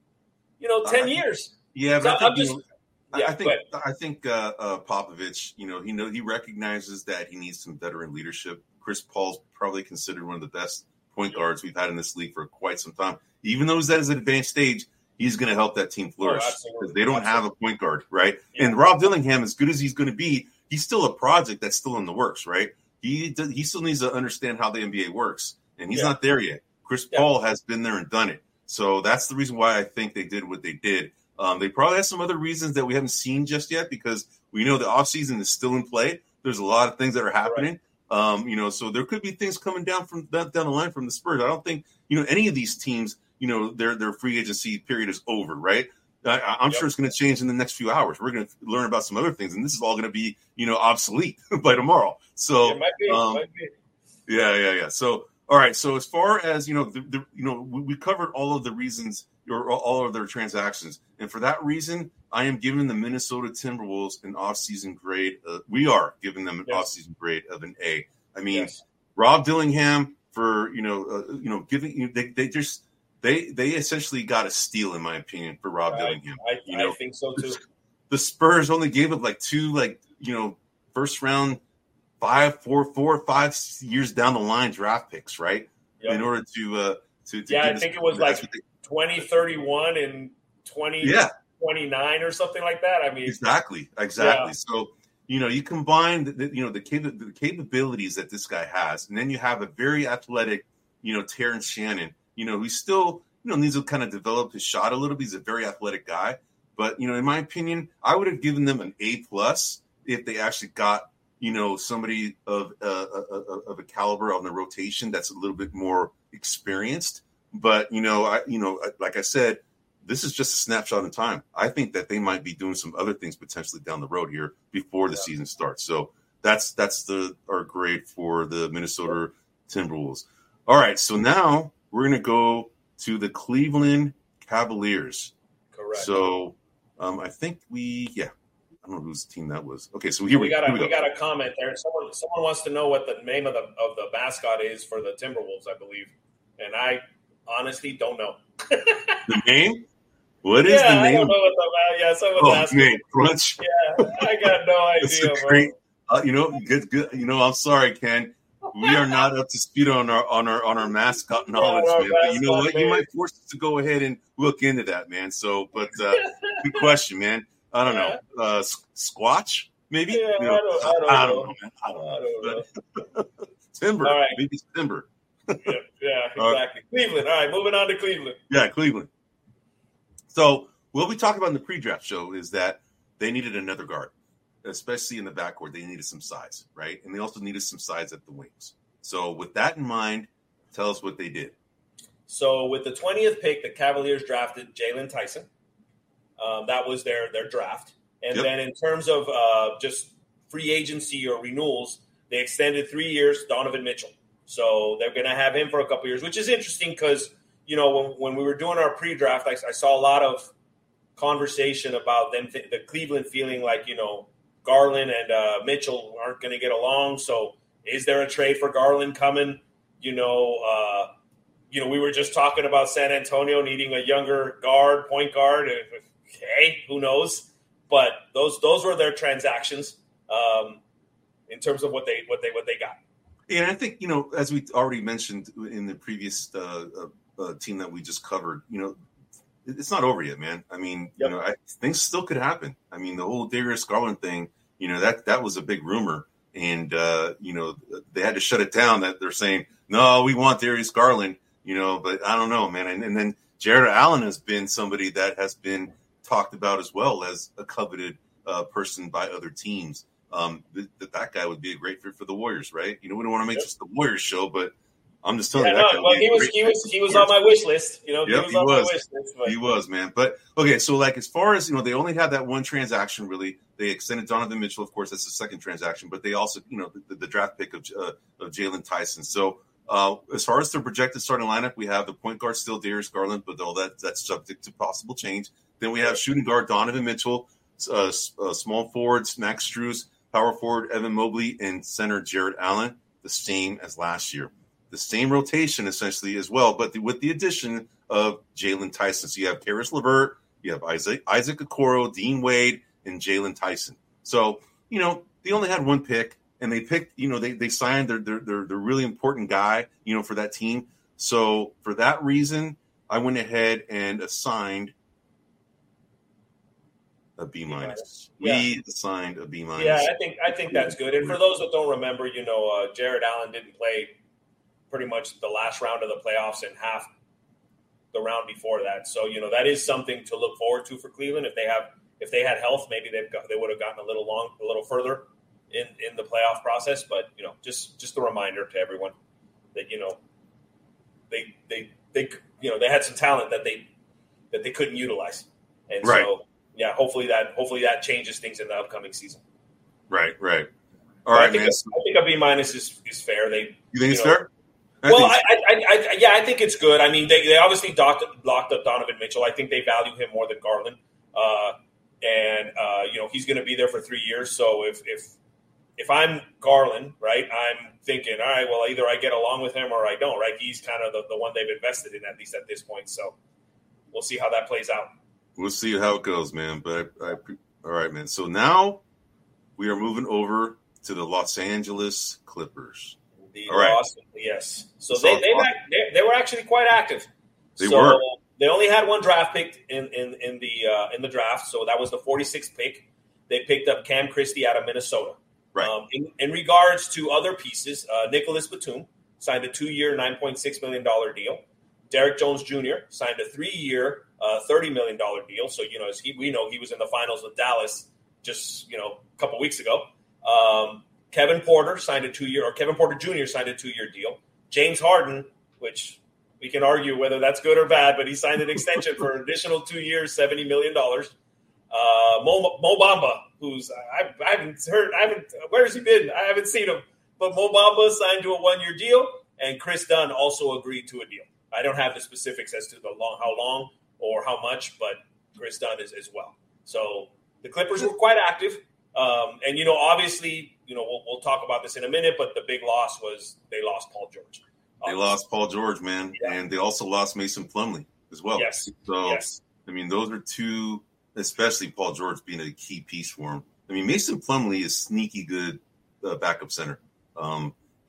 you know, ten uh, years. Yeah, but so I think, just, you know, yeah, I think I think uh, uh, Popovich, you know, he know he recognizes that he needs some veteran leadership. Chris Paul's probably considered one of the best point guards we've had in this league for quite some time. Even though he's at his advanced stage, he's going to help that team flourish oh, because they don't absolutely. have a point guard, right? Yeah. And Rob Dillingham, as good as he's going to be, he's still a project that's still in the works, right? He does, he still needs to understand how the N B A works, and he's yeah. not there yet. Chris yeah. Paul has been there and done it. So that's the reason why I think they did what they did. Um, they probably have some other reasons that we haven't seen just yet because we know the offseason is still in play. There's a lot of things that are happening. Right. Um, you know, so there could be things coming down from down the line from the Spurs. I don't think, you know, any of these teams, you know, their their free agency period is over, right? I, I'm yep. sure it's going to change in the next few hours. We're going to learn about some other things, and this is all going to be, you know, obsolete by tomorrow. So, it might be, um, it might be. yeah, yeah, yeah. So, all right. So, as far as you know, the, the, you know, we, we covered all of the reasons or all of their transactions, and for that reason, I am giving the Minnesota Timberwolves an off-season grade. Uh, we are giving them an yes. off-season grade of an A. I mean, yes. Rob Dillingham for you know, uh, you know, giving you know, they they just. They they essentially got a steal, in my opinion, for Rob I, Dillingham. I, you know, I think so too. The Spurs only gave up like two, like you know, first round, five, four, four, or five years down the line draft picks, right? Yep. In order to, uh, to, to yeah, I think it was like they, twenty thirty-one and twenty twenty-nine or something like that. I mean, exactly, exactly. Yeah. So you know, you combine the, the you know the, cap- the capabilities that this guy has, and then you have a very athletic, you know, Terrence Shannon. You know, he's still, you know, needs to kind of develop his shot a little bit. He's a very athletic guy. But, you know, in my opinion, I would have given them an A plus if they actually got, you know, somebody of uh, of a caliber on the rotation that's a little bit more experienced. But, you know, I, you know, like I said, this is just a snapshot in time. I think that they might be doing some other things potentially down the road here before the yeah. season starts. So that's that's the our grade for the Minnesota Timberwolves. All right, so now we're going to go to the Cleveland Cavaliers. Correct. So um, I think we, yeah, I don't know whose team that was. Okay, so here we, we, got. A, here we, we go. got a comment there. Someone, someone wants to know what the name of the of the mascot is for the Timberwolves, I believe, and I honestly don't know. The name? What is yeah, the name? I don't know what the yeah. Someone's oh, asking. Man, Crunch. Yeah, I got no idea. Great, uh, you know, good, good. You know, I'm sorry, Ken. we are not up to speed on our on our on our mascot knowledge, our man. But you know mascot what? name. You might force us to go ahead and look into that, man. So, but uh, good question, man. I don't Yeah. know. Uh, Squatch, maybe? Yeah, You know, I don't, I don't, I don't know. know, man. I don't know. I don't know. But Timber, All right. maybe it's Timber. Yeah, yeah, All right. exactly. Cleveland. All right, moving on to Cleveland. Yeah, Cleveland. So what we talked about in the pre-draft show is that they needed another guard, especially in the backcourt. They needed some size, right? And they also needed some size at the wings. So with that in mind, tell us what they did. So with the twentieth pick, the Cavaliers drafted Jalen Tyson. Um, that was their their draft. And Yep. then in terms of uh, just free agency or renewals, they extended three years Donovan Mitchell. So they're going to have him for a couple years, which is interesting because, you know, when, when we were doing our pre-draft, I, I saw a lot of conversation about them, th- the Cleveland feeling like, you know, Garland and uh, Mitchell aren't going to get along. So is there a trade for Garland coming? You know, uh, you know, we were just talking about San Antonio needing a younger guard, point guard. Okay, who knows? But those those were their transactions um, in terms of what they what they what they got. And I think, you know, as we already mentioned in the previous uh, uh, uh, team that we just covered, you know, it's not over yet, man. I mean, Yep. you know, I, things still could happen. I mean, the whole Darius Garland thing, you know, that that was a big rumor. And, uh, you know, they had to shut it down that they're saying, no, we want Darius Garland, you know, but I don't know, man. And, and then Jared Allen has been somebody that has been talked about as well as a coveted uh, person by other teams. Um, th- th- that guy would be a great fit for the Warriors, right? You know, we don't want to make Yep. just the Warriors show, but I'm just telling Yeah, you, that no, guy would well, be he a was great he fit was for he the was on Warriors. my wish list. You know, Yep, he was he on was. my wish list. But He was, man. But okay, so like as far as, you know, they only had that one transaction. Really, they extended Donovan Mitchell. Of course, that's the second transaction. But they also, you know, the, the draft pick of uh, of Jalen Tyson. So uh, as far as the projected starting lineup, we have the point guard still Darius Garland, but all that that's subject to possible change. Then we have shooting guard Donovan Mitchell, uh, uh, small forwards Max Strus, power forward Evan Mobley, and center Jared Allen. The same as last year. The same rotation essentially as well, but the, with the addition of Jalen Tyson. So you have Karis LeVert, you have Isaac, Isaac Okoro, Dean Wade, and Jalen Tyson. So, you know, they only had one pick, and they picked, you know, they, they signed their, their, their, their really important guy, you know, for that team. So for that reason, I went ahead and assigned a B minus. Yeah. We assigned a B minus. yeah, I think I think that's good. And for those that don't remember, you know, uh, Jared Allen didn't play pretty much the last round of the playoffs and half the round before that. So, you know, that is something to look forward to for Cleveland. If they have, if they had health, maybe they've got, they would have gotten a little long, a little further in, in the playoff process. But, you know, just, just a reminder to everyone that, you know, they, they, they, you know, they had some talent that they, that they couldn't utilize. And Right. so, yeah, hopefully that, hopefully that changes things in the upcoming season. Right, right. All But right, I think, man. I think a B minus is, is fair. They, You think it's know, fair? I well, think I, I, I, yeah, I think it's good. I mean, they, they obviously docked, locked up Donovan Mitchell. I think they value him more than Garland, uh, and uh, you know he's going to be there for three years. So if if if I'm Garland, right, I'm thinking, all right, well, either I get along with him or I don't. Right, he's kind of the, the one they've invested in, at least at this point. So we'll see how that plays out. We'll see how it goes, man. But I, I, all right, man. So now we are moving over to the Los Angeles Clippers. The All right. loss, yes. So Let's they talk they, about- they they were actually quite active. They so were. They only had one draft pick in in in the uh, in the draft, so that was the forty-sixth pick. They picked up Cam Christie out of Minnesota. Right. Um, in, in regards to other pieces, uh, Nicholas Batum signed a two-year, nine point six million dollars deal. Derek Jones Junior signed a three-year, uh, thirty million dollars deal. So, you know, as he, we know he was in the finals with Dallas just, you know, a couple weeks ago. Um, Kevin Porter signed a two-year, or Kevin Porter Junior signed a two-year deal. James Harden, which we can argue whether that's good or bad, but he signed an extension for an additional two years, seventy million dollars. Uh, Mo, Mo Bamba, who's I, I haven't heard, I haven't, where's he been? I haven't seen him. But Mo Bamba signed to a one-year deal, and Chris Dunn also agreed to a deal. I don't have the specifics as to the long, how long or how much, but Chris Dunn is as well. So the Clippers were quite active. Um, and, you know, obviously, you know, we'll, we'll talk about this in a minute, but the big loss was they lost Paul George. They Um, lost Paul George, man, Yeah. and they also lost Mason Plumlee as well. Yes. So, Yes. I mean, those are two, especially Paul George being a key piece for him. I mean, Mason Plumlee is sneaky good uh, backup center. Um,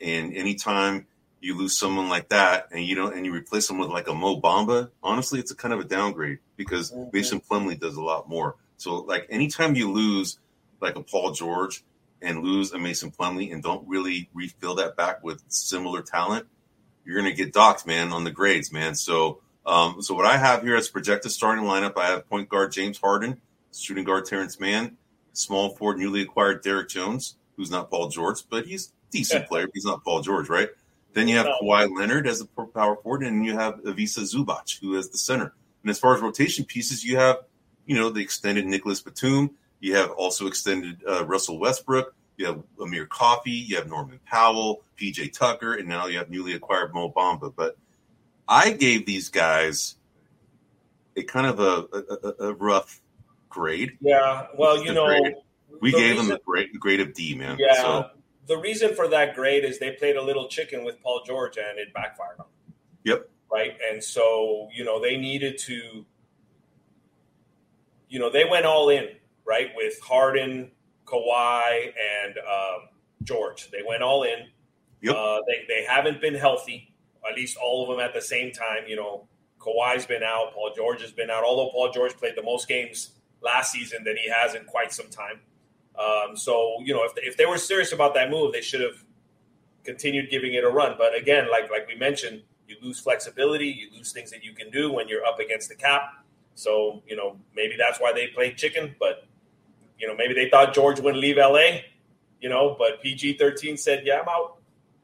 And anytime you lose someone like that, and you don't, and you replace them with like a Mo Bamba, honestly, it's a kind of a downgrade because mm-hmm. Mason Plumlee does a lot more. So, like, anytime you lose like a Paul George and lose a Mason Plumlee and don't really refill that back with similar talent, you're going to get docked, man, on the grades, man. So, um, so what I have here as projected starting lineup, I have point guard James Harden, shooting guard Terrence Mann, small forward newly acquired Derrick Jones, who's not Paul George, but he's a decent player. He's not Paul George, right? Then you have Kawhi Leonard as a power forward, and you have Ivica Zubac, who is the center. And as far as rotation pieces, you have, you know, the extended Nicholas Batum. You have also extended uh, Russell Westbrook. You have Amir Coffey. You have Norman Powell, P J Tucker, and now you have newly acquired Mo Bamba. But I gave these guys a kind of a, a, a rough grade. Yeah, well, you know. Grade. We the gave reason, them a grade, a grade of D, man. Yeah. So. The reason for that grade is they played a little chicken with Paul George, and it backfired on them. Yep. Right? And so, you know, they needed to, you know, they went all in, right, with Harden, Kawhi, and um, George. They went all in. Yep. Uh, they, they haven't been healthy, at least all of them at the same time. You know, Kawhi's been out. Paul George has been out, although Paul George played the most games last season that he has in quite some time. Um, so, you know, if, if they were serious about that move, they should have continued giving it a run. But again, like like we mentioned, you lose flexibility, you lose things that you can do when you're up against the cap. So, you know, maybe that's why they played chicken. But, you know, maybe they thought George wouldn't leave L A, you know, but P G thirteen said, yeah, I'm out.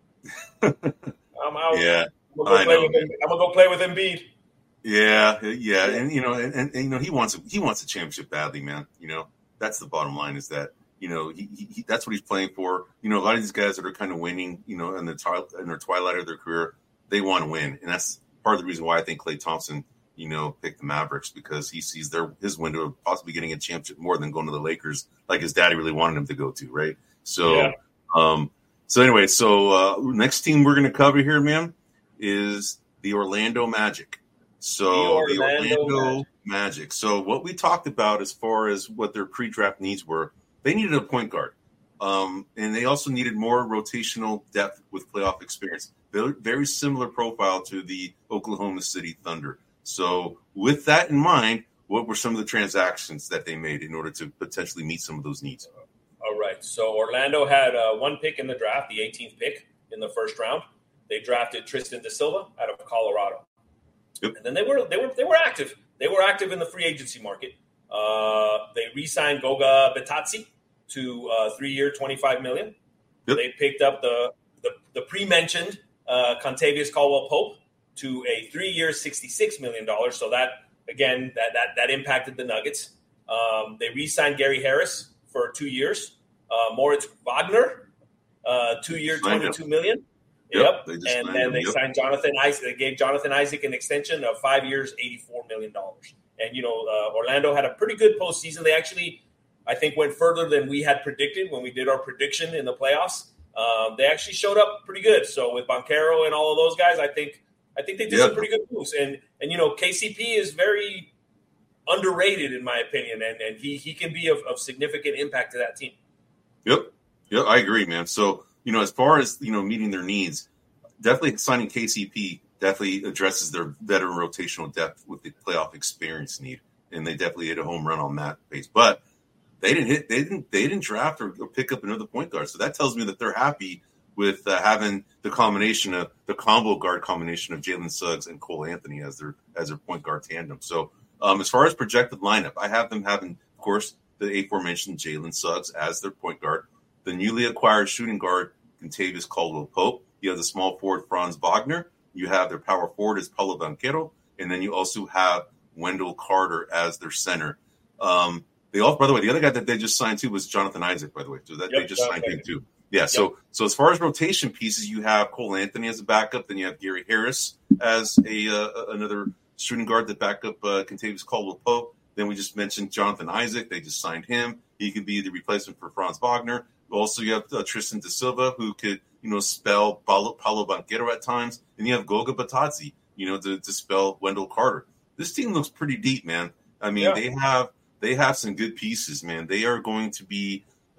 I'm out. Yeah, I'm going to go, go play with Embiid. Yeah, yeah. And, you know, and, and, and, you know, he wants a, he wants a championship badly, man. You know, that's the bottom line is that, you know, he, he, that's what he's playing for. You know, a lot of these guys that are kind of winning, you know, in the twi- in their twilight of their career, they want to win, and that's part of the reason why I think Klay Thompson, you know, picked the Mavericks because he sees their his window of possibly getting a championship more than going to the Lakers, like his daddy really wanted him to go to, right? So, yeah. um, so anyway, so uh, next team we're going to cover here, man, is the Orlando Magic. So the Orlando, the Orlando Magic. Magic. So what we talked about as far as what their pre-draft needs were. They needed a point guard, um, and they also needed more rotational depth with playoff experience. Very, very similar profile to the Oklahoma City Thunder. So with that in mind, what were some of the transactions that they made in order to potentially meet some of those needs? All right. So Orlando had uh, one pick in the draft, the eighteenth pick in the first round. They drafted Tristan da Silva out of Colorado. Yep. And then they were they were they were active. They were active in the free agency market. Uh, they re-signed Goga Bitadze to uh, three-year, twenty-five million dollars. Yep. They picked up the the, the pre-mentioned uh, Contavious Caldwell-Pope to a three-year, sixty-six million dollars. So that again, that that that impacted the Nuggets. Um, they re-signed Gary Harris for two years. Uh, Moritz Wagner, uh, two-year, twenty-two million dollars. Yep. yep. And then him. they yep. signed Jonathan Isaac. They gave Jonathan Isaac an extension of five years, eighty-four million dollars. And, you know, uh, Orlando had a pretty good postseason. They actually, I think, went further than we had predicted when we did our prediction in the playoffs. Um, they actually showed up pretty good. So with Banchero and all of those guys, I think I think they did yep. some pretty good moves. And, and you know, K C P is very underrated, in my opinion, and, and he he can be of, of significant impact to that team. Yep. Yep, I agree, man. So, you know, as far as, you know, meeting their needs, definitely signing K C P definitely addresses their veteran rotational depth with the playoff experience need, and they definitely hit a home run on that base. But they didn't hit, they didn't, they didn't draft or, or pick up another point guard. So that tells me that they're happy with uh, having the combination of the combo guard combination of Jalen Suggs and Cole Anthony as their as their point guard tandem. So um, as far as projected lineup, I have them having, of course, the aforementioned Jalen Suggs as their point guard, the newly acquired shooting guard Contavious Caldwell-Pope. You have the small forward Franz Wagner. You have their power forward is Paulo Banchero, and then you also have Wendell Carter as their center. Um, they all, by the way, the other guy that they just signed to was Jonathan Isaac. By the way, so that yep, they just signed him too. Yeah. Yep. So, so as far as rotation pieces, you have Cole Anthony as a backup. Then you have Gary Harris as a uh, another shooting guard that back up uh, Contavious Caldwell-Pope. Then we just mentioned Jonathan Isaac. They just signed him. He could be the replacement for Franz Wagner. Also, you have uh, Tristan da Silva, who could, you know, spell Paulo, Paulo Banchero at times. And you have Goga Bitadze, you know, to, to spell Wendell Carter. This team looks pretty deep, man. I mean, yeah. they have they have some good pieces, man. They are going to be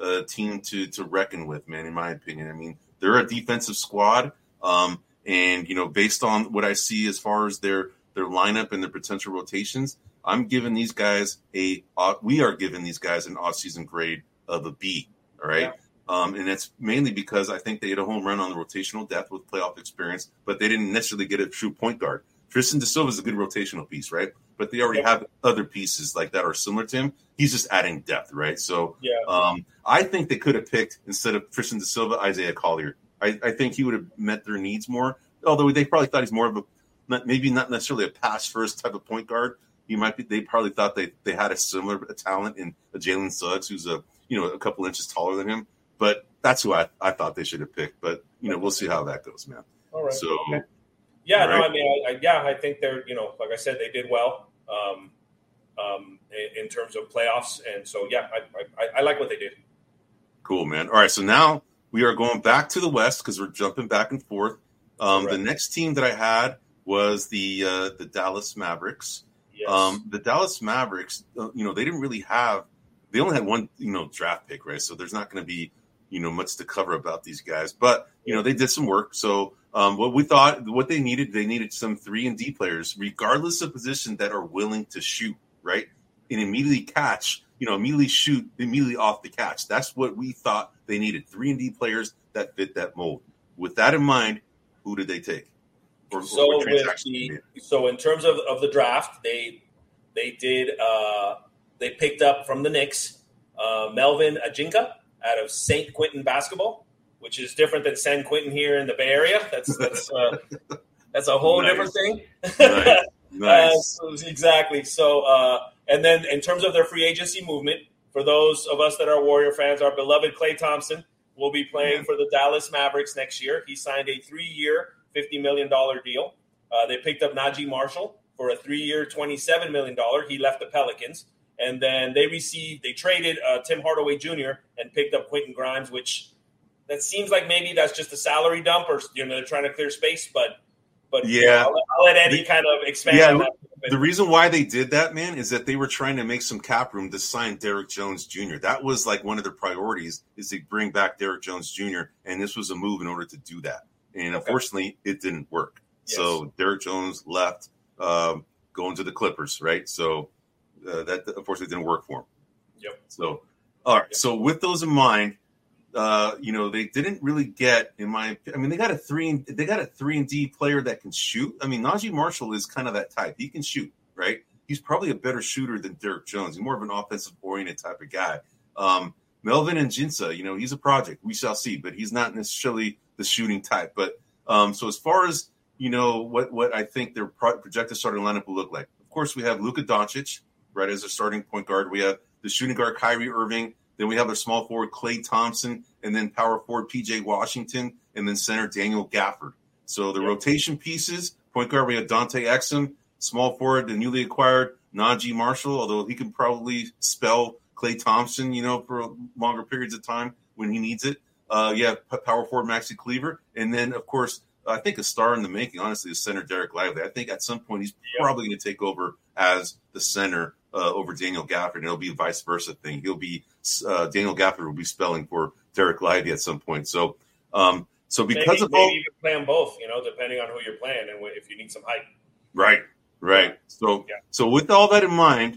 a team to to reckon with, man. In my opinion, I mean, they're a defensive squad, um, and you know, based on what I see as far as their their lineup and their potential rotations, I'm giving these guys a uh, we are giving these guys an off-season grade of a B. All right. Yeah. Um, and that's mainly because I think they hit a home run on the rotational depth with playoff experience, but they didn't necessarily get a true point guard. Tristan Da Silva is a good rotational piece, right? But they already yeah. have other pieces like that are similar to him. He's just adding depth, right? So yeah. um, I think they could have picked, instead of Tristan Da Silva, Isaiah Collier. I, I think he would have met their needs more, although they probably thought he's more of a not, maybe not necessarily a pass-first type of point guard. He might be. They probably thought they, they had a similar talent in a Jalen Suggs, who's a you know a couple inches taller than him. But that's who I, I thought they should have picked. But, you know, we'll see how that goes, man. All right. So, okay. Yeah, right. no, I mean, I, I, yeah, I think they're, you know, like I said, they did well um, um, in, in terms of playoffs. And so, yeah, I, I, I like what they did. Cool, man. All right, so now we are going back to the West because we're jumping back and forth. Um, right. The next team that I had was the uh, the Dallas Mavericks. Yes. Um, the Dallas Mavericks, uh, you know, they didn't really have – they only had one, you know, draft pick, right? So there's not going to be – you know, much to cover about these guys, but you know, they did some work. So um, what we thought, what they needed, they needed some three and D players, regardless of position, that are willing to shoot, right? And immediately catch, you know, immediately shoot, immediately off the catch. That's what we thought they needed. Three and D players that fit that mold. With that in mind, who did they take? Or, so, or with the, so in terms of, of the draft, they they did uh, they picked up from the Knicks uh, Melvin Ajinka out of Saint Quentin basketball, which is different than San Quentin here in the Bay Area. That's that's uh, that's a whole nice. different thing. Nice. Nice. uh, so, exactly. So, uh, and then in terms of their free agency movement, for those of us that are Warrior fans, our beloved Klay Thompson will be playing yeah. for the Dallas Mavericks next year. He signed a three-year, fifty million dollars deal. Uh, they picked up Najee Marshall for a three-year, twenty-seven million dollars. He left the Pelicans. And then they received, they traded uh, Tim Hardaway Junior and picked up Quentin Grimes, which that seems like maybe that's just a salary dump, or you know they're trying to clear space. But but yeah, I'll, I'll let Eddie kind of expand yeah, on that. The reason why they did that, man, is that they were trying to make some cap room to sign Derrick Jones Junior That was like one of their priorities, is to bring back Derrick Jones Junior And this was a move in order to do that. And okay. unfortunately, it didn't work. Yes. So Derrick Jones left, um, going to the Clippers, right? So. Uh, that unfortunately didn't work for him. Yep. So, all right. Yep. So with those in mind, uh, you know, they didn't really get, in my, I mean, they got a three, and they got a three and D player that can shoot. I mean, Najee Marshall is kind of that type. He can shoot, right? He's probably a better shooter than Derrick Jones. He's more of an offensive oriented type of guy. Um, Melvin Ajinka, you know, he's a project. We shall see, but he's not necessarily the shooting type. But um, so as far as you know, what what I think their pro- projected starting lineup will look like. Of course, we have Luka Doncic. Right, as a starting point guard. We have the shooting guard Kyrie Irving. Then we have a small forward Klay Thompson, and then power forward P J Washington, and then center Daniel Gafford. So the yep. rotation pieces, point guard we have Dante Exum, small forward the newly acquired Najee Marshall, although he can probably spell Klay Thompson, you know, for longer periods of time when he needs it. Uh, yeah, power forward Maxi Cleaver, and then of course I think a star in the making, honestly, is center Derek Lively. I think at some point he's yep. probably going to take over as the center. Uh, over Daniel Gafford, and it'll be a vice versa thing. He'll be uh, Daniel Gafford will be spelling for Derek Lively at some point. So, um, so because maybe, of maybe all, you can play them both, you know, depending on who you're playing and if you need some height. Right, right. So, yeah. so with all that in mind,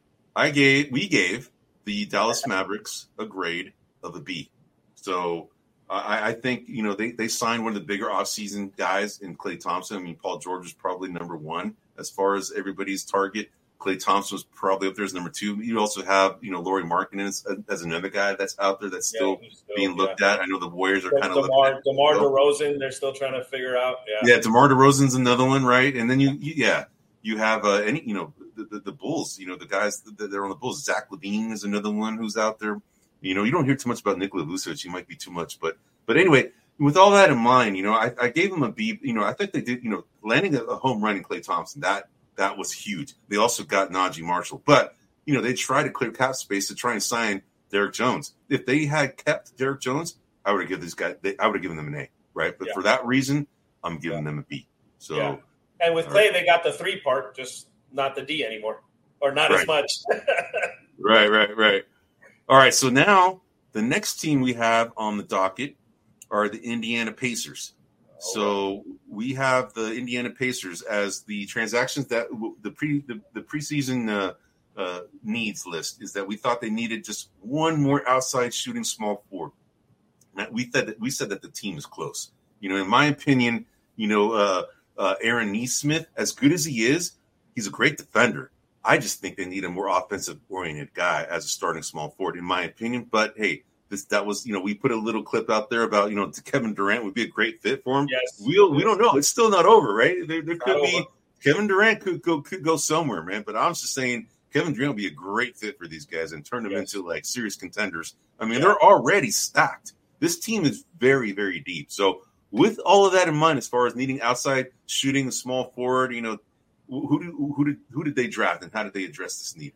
I gave we gave the Dallas Mavericks a grade of a B. So, I, I think you know they they signed one of the bigger offseason guys in Klay Thompson. I mean, Paul George was probably number one as far as everybody's target. Klay Thompson was probably up there as number two. You also have, you know, Lauri Markkanen as, as another guy that's out there that's still, yeah, still being looked yeah. at. I know the Warriors are kind of looking at. DeMar DeRozan, they're still trying to figure out. Yeah, yeah DeMar DeRozan's another one, right? And then you, you yeah, you have uh, any, you know, the, the, the Bulls. You know, the guys that they're on the Bulls. Zach LaVine is another one who's out there. You know, you don't hear too much about Nikola Vucevic. He might be too much, but but anyway, with all that in mind, you know, I, I gave him a B. You know, I think they did. You know, landing a, a home run in Klay Thompson that. That was huge. They also got Najee Marshall. But, you know, they tried to clear cap space to try and sign Derrick Jones. If they had kept Derrick Jones, I would have given this guy – I would have given them an A, right? But yeah. for that reason, I'm giving yeah. them a B. So, yeah. And with Klay, right. they got the three part, just not the D anymore, or not right. as much. right, right, right. All right, so now The next team we have on the docket are the Indiana Pacers. So we have the Indiana Pacers as the transactions that the pre the, the preseason uh, uh, needs list is that we thought they needed just one more outside shooting small forward. We said that we said that the team is close. You know, in my opinion, you know, uh, uh, Aaron Nesmith, as good as he is, he's a great defender. I just think they need a more offensive oriented guy as a starting small forward, in my opinion. But hey. This, that was, you know, we put a little clip out there about, you know, Kevin Durant would be a great fit for him. Yes. We we don't know. It's still not over, right? There, there could Not be over. Kevin Durant could go could go somewhere, man. But I'm just saying Kevin Durant would be a great fit for these guys and turn them Yes. into like serious contenders. I mean, Yeah. they're already stacked. This team is very, very deep. So with all of that in mind, as far as needing outside shooting, a small forward, you know, who do, who did who did they draft and how did they address this need?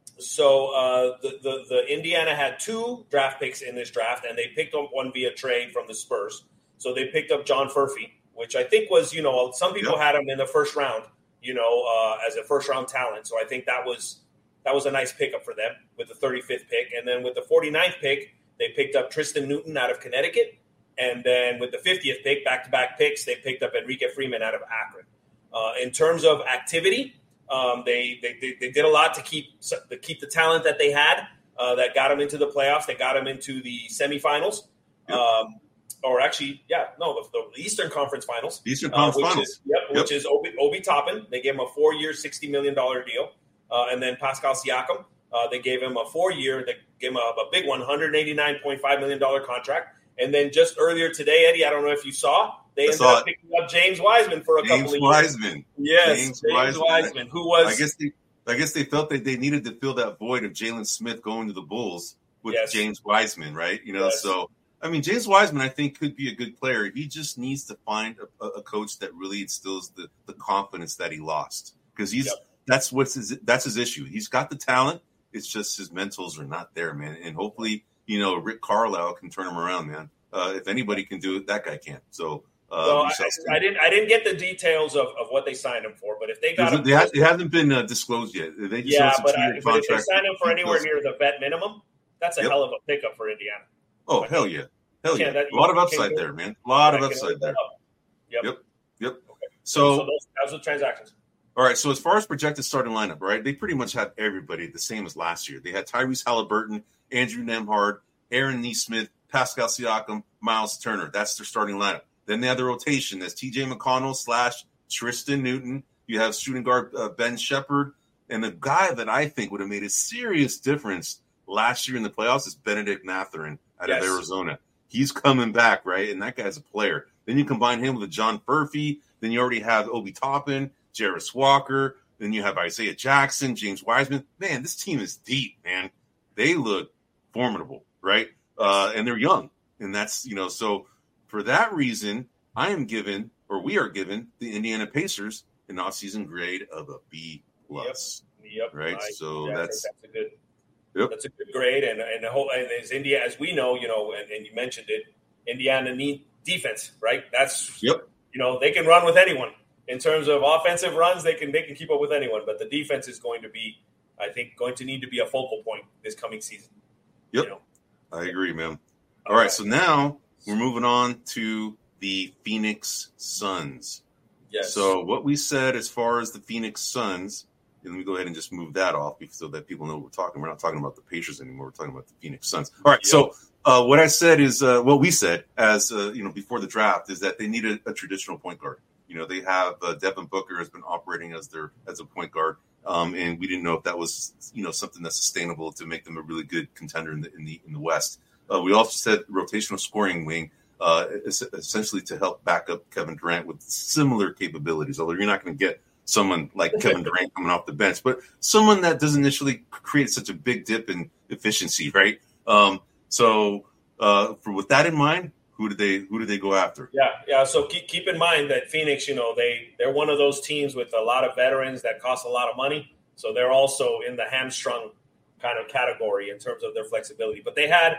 So uh, the, the the Indiana had two draft picks in this draft, and they picked up one via trade from the Spurs. So they picked up John Furphy, which I think was, you know, some people Yep. had him in the first round, you know, uh, as a first round talent. So I think that was that was a nice pickup for them with the thirty-fifth pick. And then with the forty-ninth pick, they picked up Tristan Newton out of Connecticut. And then with the fiftieth pick, back-to-back picks, they picked up Enrique Freeman out of Akron. Uh, in terms of activity, Um, they, they they they did a lot to keep to keep the talent that they had uh, that got them into the playoffs. They got them into the semifinals, Yep. um, or actually, yeah, no, the, the Eastern Conference Finals. Eastern uh, Conference which Finals. Is, yep, Yep. which is Obi, Obi Toppin. They gave him a four-year, sixty million dollars deal, uh, and then Pascal Siakam. Uh, they gave him a four-year. They gave him a, a big one, one hundred eighty-nine point five million dollars contract. And then just earlier today, Eddie, I don't know if you saw, they I ended saw up it. picking up James Wiseman for a James couple of Wiseman. years. Yes, James James, Wiseman. Wiseman, who was I guess they I guess they felt that they needed to fill that void of Jalen Smith going to the Bulls with Yes. James Wiseman, right? You know, Yes. so I mean, James Wiseman, I think, could be a good player. He just needs to find a, a coach that really instills the, the confidence that he lost, because he's Yep. that's what's his that's his issue. He's got the talent, it's just his mentals are not there, man. And hopefully, you know, Rick Carlisle can turn him around, man. Uh, if anybody can do it, that guy can. So. Uh, Well, we I, shall see. I didn't. I didn't get the details of, of what they signed him for, but if they got him, They ha- it hasn't been uh, disclosed yet. They just yeah, announced a but, I, two-year but if they contract. signed him for anywhere Because- near the vet minimum, that's a Yep. hell of a pickup for Indiana. Oh, hell yeah. Hell Yeah, yeah. that- A lot of you upside can't- there, man. A lot of Yeah, can upside hold there. that up. Yep. Yep. Yep. Okay. So, so those, those are the transactions. all right. So, as far as projected starting lineup, right, they pretty much have everybody the same as last year. They had Tyrese Halliburton, Andrew Nembhard, Aaron Nesmith, Pascal Siakam, Miles Turner. That's their starting lineup. Then they have the rotation. That's T J McConnell slash Tristan Newton. You have shooting guard uh, Ben Shepherd. And the guy that I think would have made a serious difference last year in the playoffs is Benedict Mathurin out Yes. of Arizona. He's coming back, right? And that guy's a player. Then you combine him with John Furphy. Then you already have Obi Toppin, Jarris Walker. Then you have Isaiah Jackson, James Wiseman. Man, this team is deep, man. They look formidable, right? Uh, and they're young. And that's, you know, so for that reason, I am given, or we are given, the Indiana Pacers an offseason grade of a B plus. Yep. Right. I- So yeah, I think that's, that's a good. Yep. That's a good grade, and and the whole and as India, as we know, you know, and, and you mentioned it, Indiana need defense, right? That's Yep. You know, they can run with anyone in terms of offensive runs. They can they can keep up with anyone, but the defense is going to be, I think, going to need to be a focal point this coming season. Yep. You know? I agree, man. All right. So now we're moving on to the Phoenix Suns. Yes. So what we said as far as the Phoenix Suns, and let me go ahead and just move that off because so that people know what we're talking. We're not talking about the Pacers anymore. We're talking about the Phoenix Suns. All right. Yep. So uh, what I said is uh, what we said as uh, you know before the draft is that they need a, a traditional point guard. You know, they have uh, Devin Booker has been operating as their as a point guard, um, and we didn't know if that was you know something that's sustainable to make them a really good contender in the in the in the West. Uh, we also said rotational scoring wing. Uh, essentially to help back up Kevin Durant with similar capabilities, although you're not going to get someone like Kevin Durant coming off the bench, but someone that doesn't initially create such a big dip in efficiency, right? Um, so uh, for with that in mind, who did they who did they go after? Yeah, yeah. So keep keep in mind that Phoenix, you know, they they're one of those teams with a lot of veterans that cost a lot of money. So they're also in the hamstrung kind of category in terms of their flexibility. But they had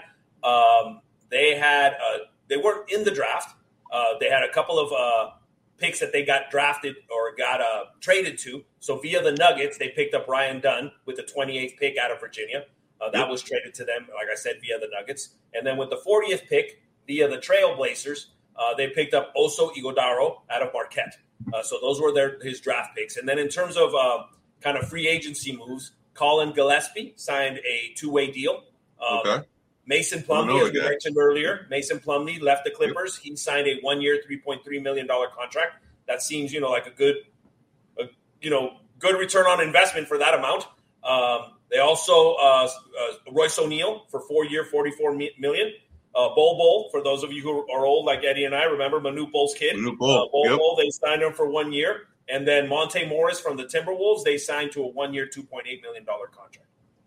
um, they had uh, they weren't in the draft. Uh, they had a couple of uh, picks that they got drafted or got uh, traded to. So via the Nuggets, they picked up Ryan Dunn with the twenty-eighth pick out of Virginia. Uh, that yep. was traded to them, like I said, via the Nuggets. And then with the fortieth pick, via the Trailblazers, uh, they picked up Oso Ighodaro out of Marquette. Uh, so those were their his draft picks. And then in terms of uh, kind of free agency moves, Colin Gillespie signed a two-way deal. Um, okay. Mason Plumlee, as we mentioned earlier, Mason Plumlee left the Clippers. Yep. He signed a one-year, three point three million dollars contract. That seems, you know, like a good, a, you know, good return on investment for that amount. Um, they also uh, uh, Royce O'Neal for four-year, forty-four million dollars. Uh, Bol Bol, for those of you who are old like Eddie and I, remember Manute Bol's kid. Manute Bol. Uh, Bol yep. Bol, they signed him for one year. And then Monte Morris from the Timberwolves, they signed to a one-year, two point eight million dollars contract.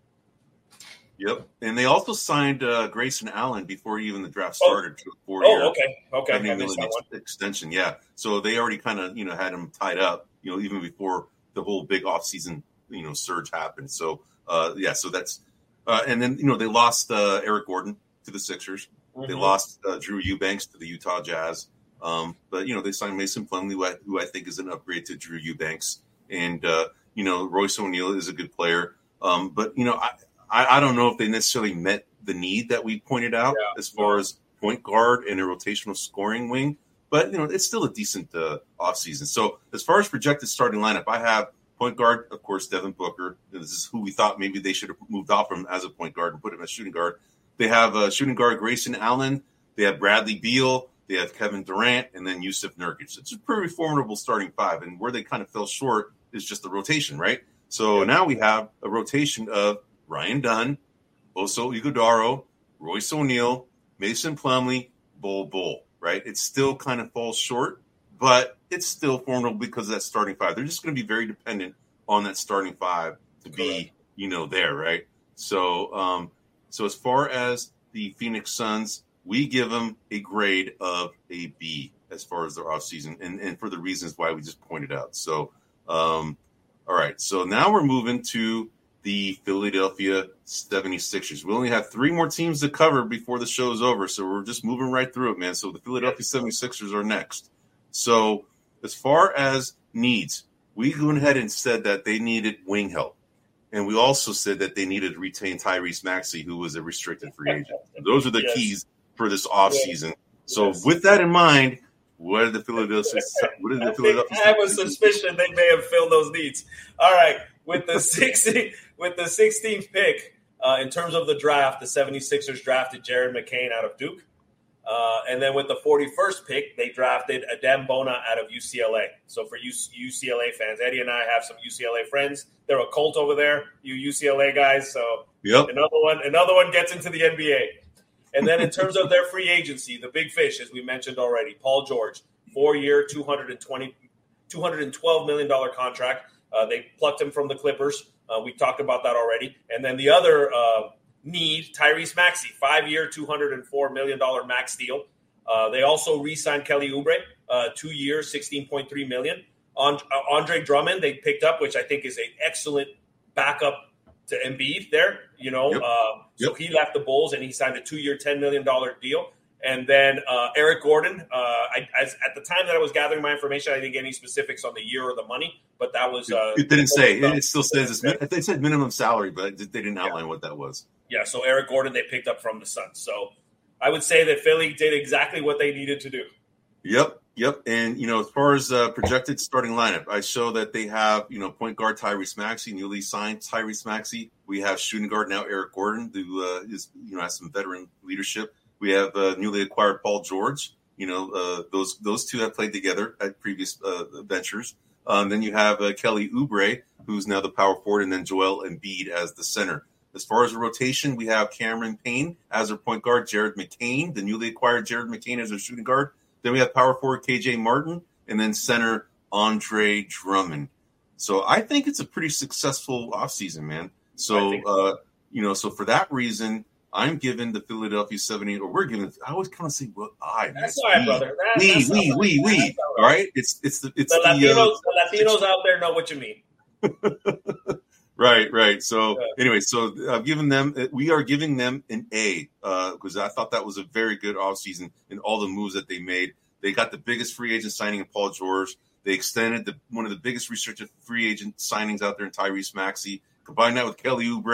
Yep. And they also signed uh, Grayson Allen before even the draft started. Oh, four-year, oh okay. Okay. seventy million dollars ex- extension, yeah. So they already kind of, you know, had him tied up, you know, even before the whole big offseason, you know, surge happened. So, uh, yeah, so that's uh, – and then, you know, they lost uh, Eric Gordon to the Sixers. Mm-hmm. They lost uh, Drew Eubanks to the Utah Jazz. Um, but, you know, they signed Mason Plumlee, who I, who I think is an upgrade to Drew Eubanks. And, uh, you know, Royce O'Neal is a good player. Um, but, you know, I, I, I don't know if they necessarily met the need that we pointed out yeah. as far as point guard and a rotational scoring wing. But, you know, it's still a decent uh, offseason. So as far as projected starting lineup, I have point guard, of course, Devin Booker. This is who we thought maybe they should have moved off from as a point guard and put him as shooting guard. They have uh, shooting guard Grayson Allen. They have Bradley Beal. They have Kevin Durant, and then Yusuf Nurkic. It's a pretty formidable starting five, and where they kind of fell short is just the rotation, right? So yeah. now we have a rotation of Ryan Dunn, Oso Ighodaro, Royce O'Neal, Mason Plumlee, Bol Bol, right? It still kind of falls short, but it's still formidable because of that starting five. They're just going to be very dependent on that starting five to be, Correct. you know, there, right? So, um, so as far as the Phoenix Suns, we give them a grade of a B as far as their offseason, and, and for the reasons why we just pointed out. So, um, all right. So now we're moving to the Philadelphia seventy-sixers. We only have three more teams to cover before the show is over, so we're just moving right through it, man. So the Philadelphia seventy-sixers are next. So as far as needs, we went ahead and said that they needed wing help. And we also said that they needed to retain Tyrese Maxey, who was a restricted free agent. Those are the yes. keys for this offseason. Yes. So yes. with that in mind, what are the Philadelphia? What are the I Philadelphia? I have a suspicion they may have filled those needs. All right, with the sixty, with the sixteenth pick uh, in terms of the draft, the seventy-sixers drafted Jared McCain out of Duke, uh, and then with the forty-first pick, they drafted Adem Bona out of U C L A. So for you U C L A fans, Eddie and I have some U C L A friends. They're a cult over there, you U C L A guys. So yep. another one, another one gets into the N B A. And then in terms of their free agency, the big fish, as we mentioned already, Paul George, four-year, two hundred twenty, two hundred twelve million dollars contract. Uh, they plucked him from the Clippers. Uh, we talked about that already. And then the other uh, need, Tyrese Maxey, five-year, two hundred four million dollars max deal. Uh, they also re-signed Kelly Oubre, uh, two-year, sixteen point three million dollars. And, uh, Andre Drummond they picked up, which I think is an excellent backup to Embiid there, you know. Yep. Uh, so yep. he left the Bulls and he signed a two-year, ten million dollars deal. And then uh, Eric Gordon, uh, I, as, at the time that I was gathering my information, I didn't get any specifics on the year or the money, but that was uh, it didn't say. It, it still says it's, they said minimum salary, but they didn't outline yeah. what that was. Yeah, so Eric Gordon they picked up from the Suns. So I would say that Philly did exactly what they needed to do. Yep, yep. And, you know, as far as uh, projected starting lineup, I show that they have, you know, point guard Tyrese Maxey, newly signed Tyrese Maxey. We have shooting guard now Eric Gordon, who uh, is, you know, has some veteran leadership. We have uh, newly acquired Paul George. You know, uh, those those two have played together at previous uh, ventures. Um, then you have uh, Kelly Oubre, who's now the power forward, and then Joel Embiid as the center. As far as the rotation, we have Cameron Payne as our point guard, Jared McCain, the newly acquired Jared McCain as our shooting guard. Then we have power forward K J Martin, and then center Andre Drummond. So I think it's a pretty successful offseason, man. So, uh, you know, so for that reason, I'm giving the Philadelphia seventy, or we're giving. I always kind of say, "Well, I." That's all right, we, brother. That, we, that's we, all we, right. we. All right. right, it's it's the it's the the, Latinos. uh, the Latinos out there know what you mean. right, right. So yeah. anyway, so I've given them. We are giving them an A because uh, I thought that was a very good offseason in all the moves that they made. They got the biggest free agent signing in Paul George. They extended the one of the biggest restricted free agent signings out there in Tyrese Maxey. Combine that with Kelly Oubre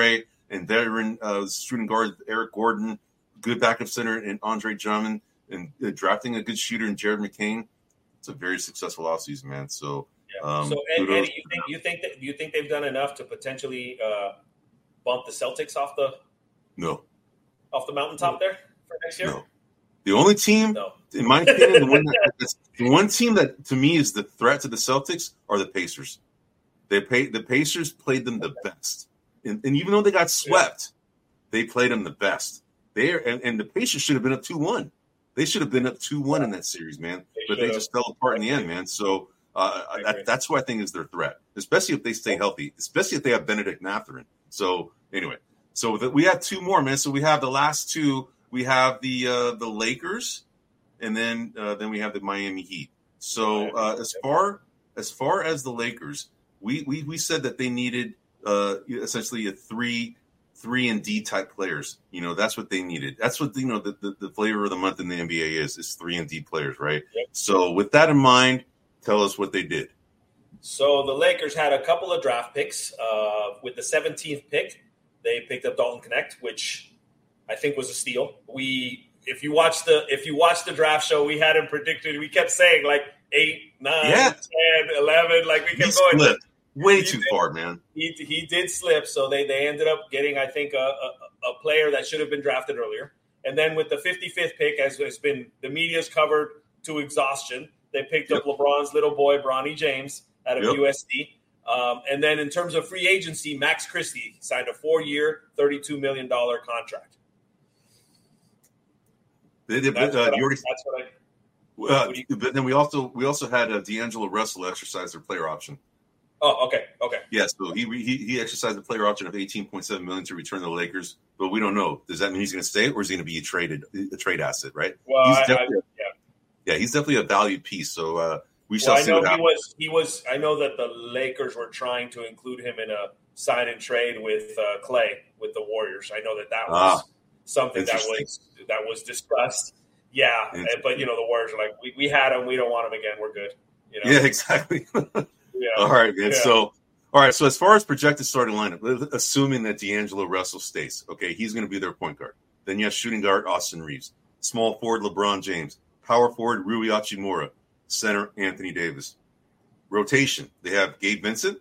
and veteran uh, shooting guard Eric Gordon, good backup center and Andre Drummond, and uh, drafting a good shooter in Jared McCain. It's a very successful offseason, man. So, yeah. um, so Ed, Eddie, you think you think that you think they've done enough to potentially uh, bump the Celtics off the no off the mountaintop no. there for next year? No. The only team, no. in my opinion, the one that, the one team that to me is the threat to the Celtics are the Pacers. They pay the Pacers played them the best, and, and even though they got swept, yeah. they played them the best. They are, and, and the Pacers should have been up two one. They should have been up two one in that series, man. They but they just fell apart in the end, man. So uh, that, that's who I think is their threat, especially if they stay healthy, especially if they have Benedict Mathurin. So anyway, so the, we have two more, man. So we have the last two. We have the uh, the Lakers, and then uh, then we have the Miami Heat. So uh, as far as far as the Lakers, we we, we said that they needed uh, essentially a three. Three and D type players, you know, that's what they needed. That's what, you know, the, the, the flavor of the month in the N B A is, is three and D players, right? Yep. So with that in mind, tell us what they did. So the Lakers had a couple of draft picks. Uh, with the seventeenth pick, they picked up Dalton Knecht, which I think was a steal. We, if you watch the, if you watch the draft show, we had him predicted. We kept saying like eight, nine, yeah. ten, eleven, like we kept he going. Split. Way he too did, far, man. He he did slip, so they, they ended up getting, I think, a, a, a player that should have been drafted earlier. And then with the fifty-fifth pick, as has been the media's covered to exhaustion, they picked yep. up LeBron's little boy, Bronny James, out of yep. U S D. Um, and then in terms of free agency, Max Christie signed a four-year, thirty-two million dollars contract. They did, that's, uh, what you already, I, that's what I. Uh, what you, but then we also we also had uh, D'Angelo Russell exercise their player option. Oh, okay, okay. Yeah, so he he he exercised the player option of eighteen point seven million dollars to return to the Lakers, but we don't know. Does that mean he's going to stay, or is he going to be a traded a trade asset? Right? Well, he's I, definitely, I, yeah, yeah, he's definitely a valued piece. So uh, we shall well, see I know what he happens. was he was. I know that the Lakers were trying to include him in a sign and trade with uh, Clay with the Warriors. I know that that was ah, something that was that was discussed. Yeah, but you know the Warriors are like, we, we had him, we don't want him again. We're good. You know? Yeah, exactly. yeah. All right, man. Yeah. So. All right, so as far as projected starting lineup, assuming that D'Angelo Russell stays, okay, he's going to be their point guard. Then you have shooting guard Austin Reeves, small forward LeBron James, power forward Rui Hachimura, center Anthony Davis. Rotation, they have Gabe Vincent,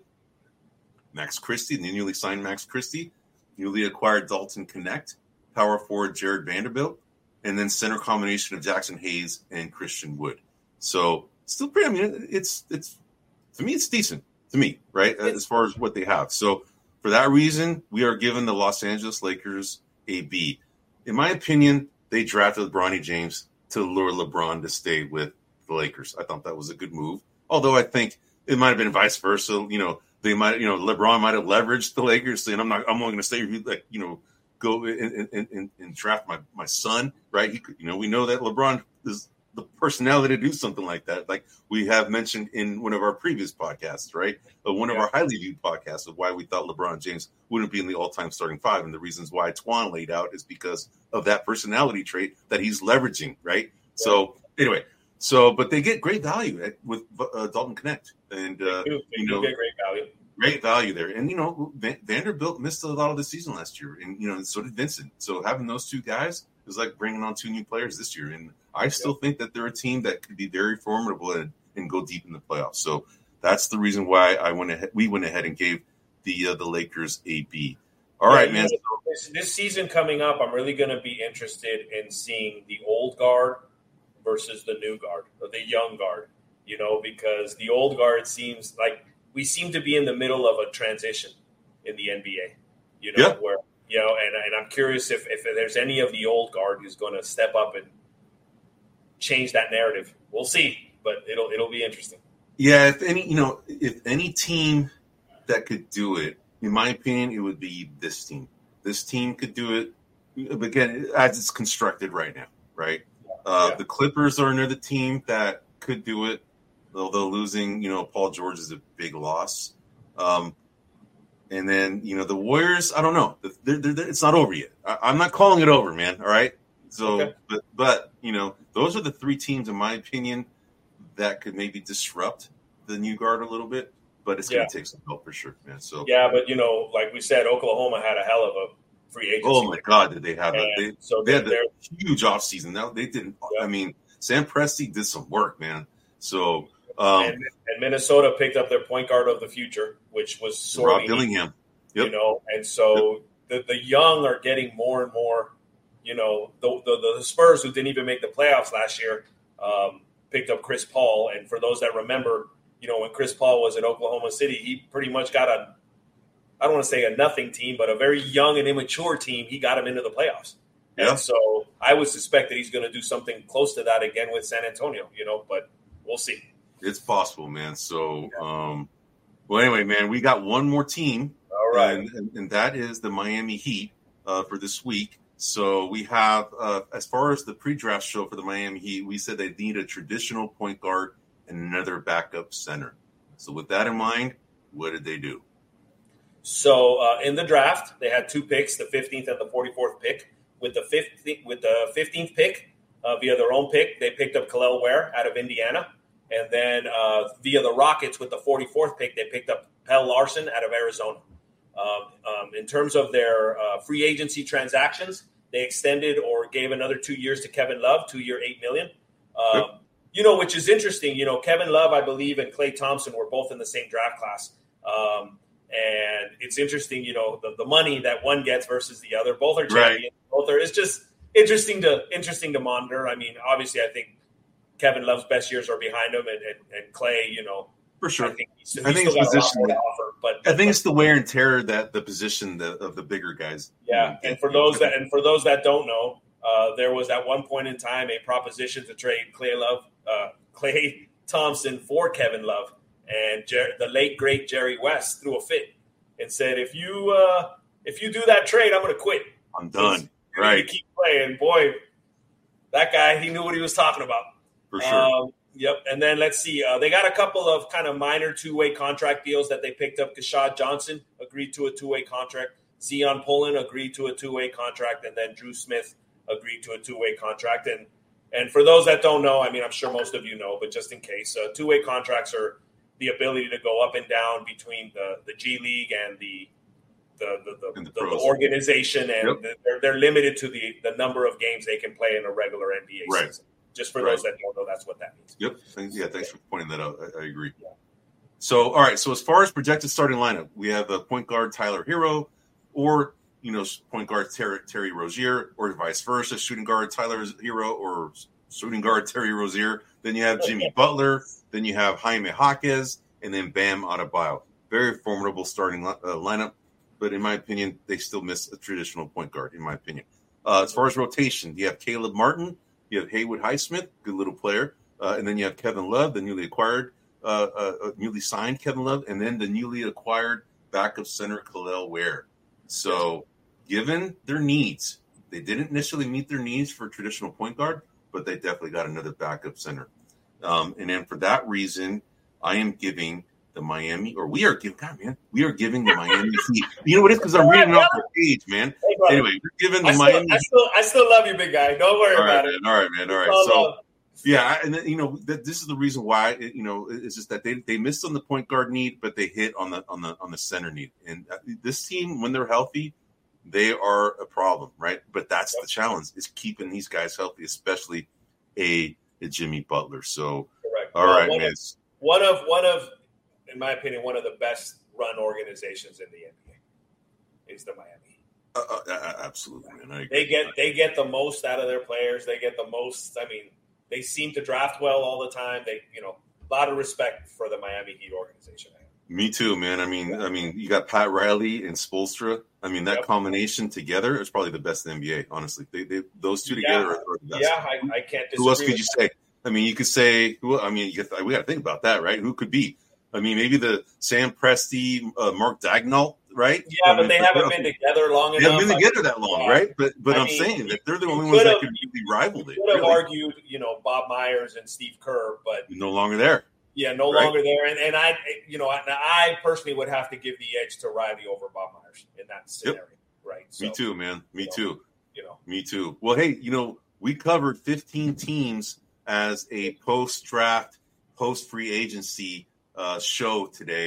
Max Christie, the newly signed Max Christie, newly acquired Dalton Knecht, power forward Jared Vanderbilt, and then center combination of Jackson Hayes and Christian Wood. So still pretty, I mean, it's it's to me, it's decent. To me, right, as far as what they have. So for that reason, we are giving the Los Angeles Lakers a B. In my opinion, they drafted Bronny James to lure LeBron to stay with the Lakers. I thought that was a good move. Although I think it might have been vice versa. You know, they might, you know, LeBron might have leveraged the Lakers saying, I'm not, I'm only going to stay, like, you know, go and, and, and, and draft my, my son, right? He could, you know, we know that LeBron is the personality to do something like that. Like we have mentioned in one of our previous podcasts, right? Uh, one of yeah. our highly viewed podcasts of why we thought LeBron James wouldn't be in the all-time starting five. And the reasons why Twan laid out is because of that personality trait that he's leveraging, right? Yeah. So anyway, so, but they get great value at, with uh, Dalton Knecht. And, uh, they do, they you know, get great value. Great value there. And, you know, Vanderbilt missed a lot of the season last year. And, you know, and so did Vincent. So having those two guys is like bringing on two new players this year. And I still yeah. think that they're a team that could be very formidable and, and go deep in the playoffs. So that's the reason why I went ahead. We went ahead and gave the uh, the Lakers a B. All yeah, right, man. Know, this, this season coming up, I'm really going to be interested in seeing the old guard versus the new guard, or the young guard, you know, because the old guard seems like we seem to be in the middle of a transition in the N B A, you know, yeah. where, you know, and, and I'm curious if, if there's any of the old guard who's going to step up and change that narrative. We'll see, but it'll it'll be interesting. Yeah, if any, you know, if any team that could do it, in my opinion, it would be this team. This team could do it, again, as it's constructed right now, right? Uh, yeah. The Clippers are another team that could do it, although losing, you know, Paul George is a big loss. Um, and then, you know, the Warriors, I don't know. They're, they're, they're, it's not over yet. I, I'm not calling it over, man, all right? So, okay. but, but, you know, those are the three teams, in my opinion, that could maybe disrupt the new guard a little bit. But it's going to yeah. take some help for sure, man. So yeah, but, you know, like we said, Oklahoma had a hell of a free agency. Oh, my God, did they have a they, so they had a huge offseason. Now, they didn't yeah. – I mean, Sam Presti did some work, man. So um, – and, and Minnesota picked up their point guard of the future, which was sorely Rob Dillingham. Yep. You know, and so yep. the, the young are getting more and more, you know, the, the, the Spurs, who didn't even make the playoffs last year, um, picked up Chris Paul. And for those that remember, you know, when Chris Paul was in Oklahoma City, he pretty much got a, I don't want to say a nothing team, but a very young and immature team. He got him into the playoffs. Yeah. And so I would suspect that he's going to do something close to that again with San Antonio, you know, but we'll see. It's possible, man. So, yeah. um, well, anyway, man, we got one more team. All right. And, and, and that is the Miami Heat uh, for this week. So we have, uh, as far as the pre-draft show for the Miami Heat, we said they need a traditional point guard and another backup center. So with that in mind, what did they do? So uh, in the draft, they had two picks, the fifteenth and the forty-fourth pick. With the fifteenth, with the fifteenth pick, uh, via their own pick, they picked up Kel'el Ware out of Indiana. And then uh, via the Rockets, with the forty-fourth pick, they picked up Pelle Larsson out of Arizona. Um, um, in terms of their uh, free agency transactions, they extended or gave another two years to Kevin Love, two-year, eight million dollars. Um, yep. You know, which is interesting. You know, Kevin Love, I believe, and Klay Thompson were both in the same draft class. Um, and it's interesting, you know, the, the money that one gets versus the other. Both are champions. Right. Both are. It's just interesting to interesting to monitor. I mean, obviously, I think Kevin Love's best years are behind him, and, and, and Klay, you know, for sure. I think he's, he's I think still it's got a lot position. more to offer, but, I think but, it's the wear and tear that the position that, of the bigger guys. Yeah, and for those that and for those that don't know, uh, there was at one point in time a proposition to trade Klay Love, uh, Klay Thompson for Kevin Love, and Jer- the late great Jerry West threw a fit and said, "If you uh, if you do that trade, I'm going to quit. I'm done." Right? Keep playing, boy. That guy, he knew what he was talking about. For sure. Um, Yep. And then let's see. Uh, they got a couple of kind of minor two-way contract deals that they picked up. Kashad Johnson agreed to a two-way contract. Zion Pullen agreed to a two-way contract. And then Drew Smith agreed to a two-way contract. And and for those that don't know, I mean, I'm sure most of you know, but just in case, uh, two-way contracts are the ability to go up and down between the, the G League and the the the, the, the, the organization. And yep. they're, they're limited to the, the number of games they can play in a regular N B A right. season. Just for right. those that don't know, that's what that means. Yep. Thanks, yeah, thanks for pointing that out. I, I agree. Yeah. So, all right. So, as far as projected starting lineup, we have a point guard Tyler Hero, or you know, point guard Terry, Terry Rozier, or vice versa, shooting guard Tyler Hero, or shooting guard Terry Rozier. Then you have Jimmy Butler. Then you have Jaime Jaquez, and then Bam Adebayo. Very formidable starting uh, lineup, but in my opinion, they still miss a traditional point guard. In my opinion, uh, as far as rotation, you have Caleb Martin. You have Haywood Highsmith, good little player. Uh, and then you have Kevin Love, the newly acquired, uh, uh, newly signed Kevin Love, and then the newly acquired backup center Kel'el Ware. So given their needs, they didn't initially meet their needs for traditional point guard, but they definitely got another backup center. Um, and then for that reason, I am giving the Miami, or we are giving, God, man, we are giving the Miami Heat. You know what it is? Because I'm reading off the page, man. Hey, anyway, we're giving the I still, Miami I still, I still love you, big guy. Don't worry all about right, it. Man, all right, man. All right. So, yeah, and then, you know, th- this is the reason why. It, you know, it's just that they they missed on the point guard need, but they hit on the on the on the center need. And this team, when they're healthy, they are a problem, right? But that's yep. the challenge: is keeping these guys healthy, especially a, a Jimmy Butler. So, correct. All well, right, one man. Of, one of one of in my opinion, one of the best run organizations in the N B A is the Miami Heat. Uh, uh, absolutely, man. I agree. They get they get the most out of their players. They get the most. I mean, they seem to draft well all the time. They, you know, a lot of respect for the Miami Heat organization. Me too, man. I mean, yeah. I mean, you got Pat Riley and Spoelstra. I mean, that yep. combination together is probably the best in the N B A. Honestly, they, they those two yeah. together are, are the best. Yeah, I, I can't disagree. Who else could you that. say? I mean, you could say, who? I mean, you got, we got to think about that, right? Who could be? I mean, maybe the Sam Presti, uh, Mark Daigneault, right? Yeah, I but mean, they haven't been together long enough. They haven't been together that long, yeah. right? But but I I'm mean, saying that they're the only ones that could really rival it. You could have really. argued, you know, Bob Myers and Steve Kerr, but no longer there. Yeah, no right? longer there. And and I, you know, I, I personally would have to give the edge to Riley over Bob Myers in that scenario, yep. right? So, Me too, man. Me you too. Know, you know, me too. Well, hey, you know, we covered fifteen teams as a post-draft, post-free agency uh, show today.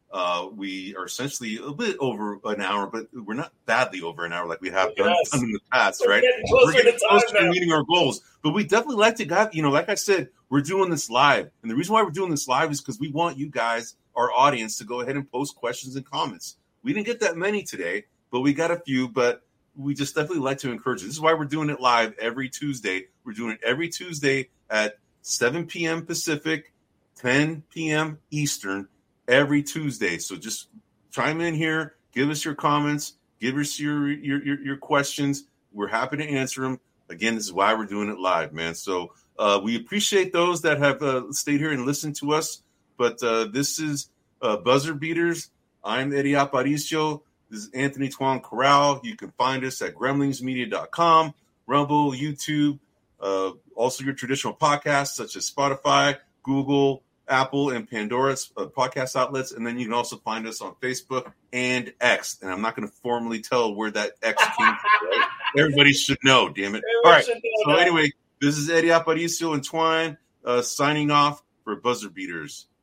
Uh, we are essentially a bit over an hour, but we're not badly over an hour like we have done, done in the past, we're right? Getting closer we're getting to closer time to meeting our goals. But we definitely like to have, you know, like I said, we're doing this live. And the reason why we're doing this live is because we want you guys, our audience, to go ahead and post questions and comments. We didn't get that many today, but we got a few. But we just definitely like to encourage you. This is why we're doing it live every Tuesday. We're doing it every Tuesday at seven p.m. Pacific, ten p.m. Eastern, every Tuesday. So just chime in here, give us your comments, give us your your your, your questions. We're happy to answer them. Again, this is why we're doing it live, man. So uh, we appreciate those that have uh, stayed here and listened to us. But uh, this is uh, Buzzer Beaters. I'm Eddie Aparicio. This is Anthony Tuan Corral. You can find us at gremlings media dot com, Rumble, YouTube, uh, also your traditional podcasts such as Spotify, Google, Apple, and Pandora's uh, podcast outlets. And then you can also find us on Facebook and X. And I'm not going to formally tell where that X came from. Right? Everybody should know, damn it. Everybody All right. So that. Anyway, this is Eddie Aparicio and Twine uh, signing off for Buzzer Beaters.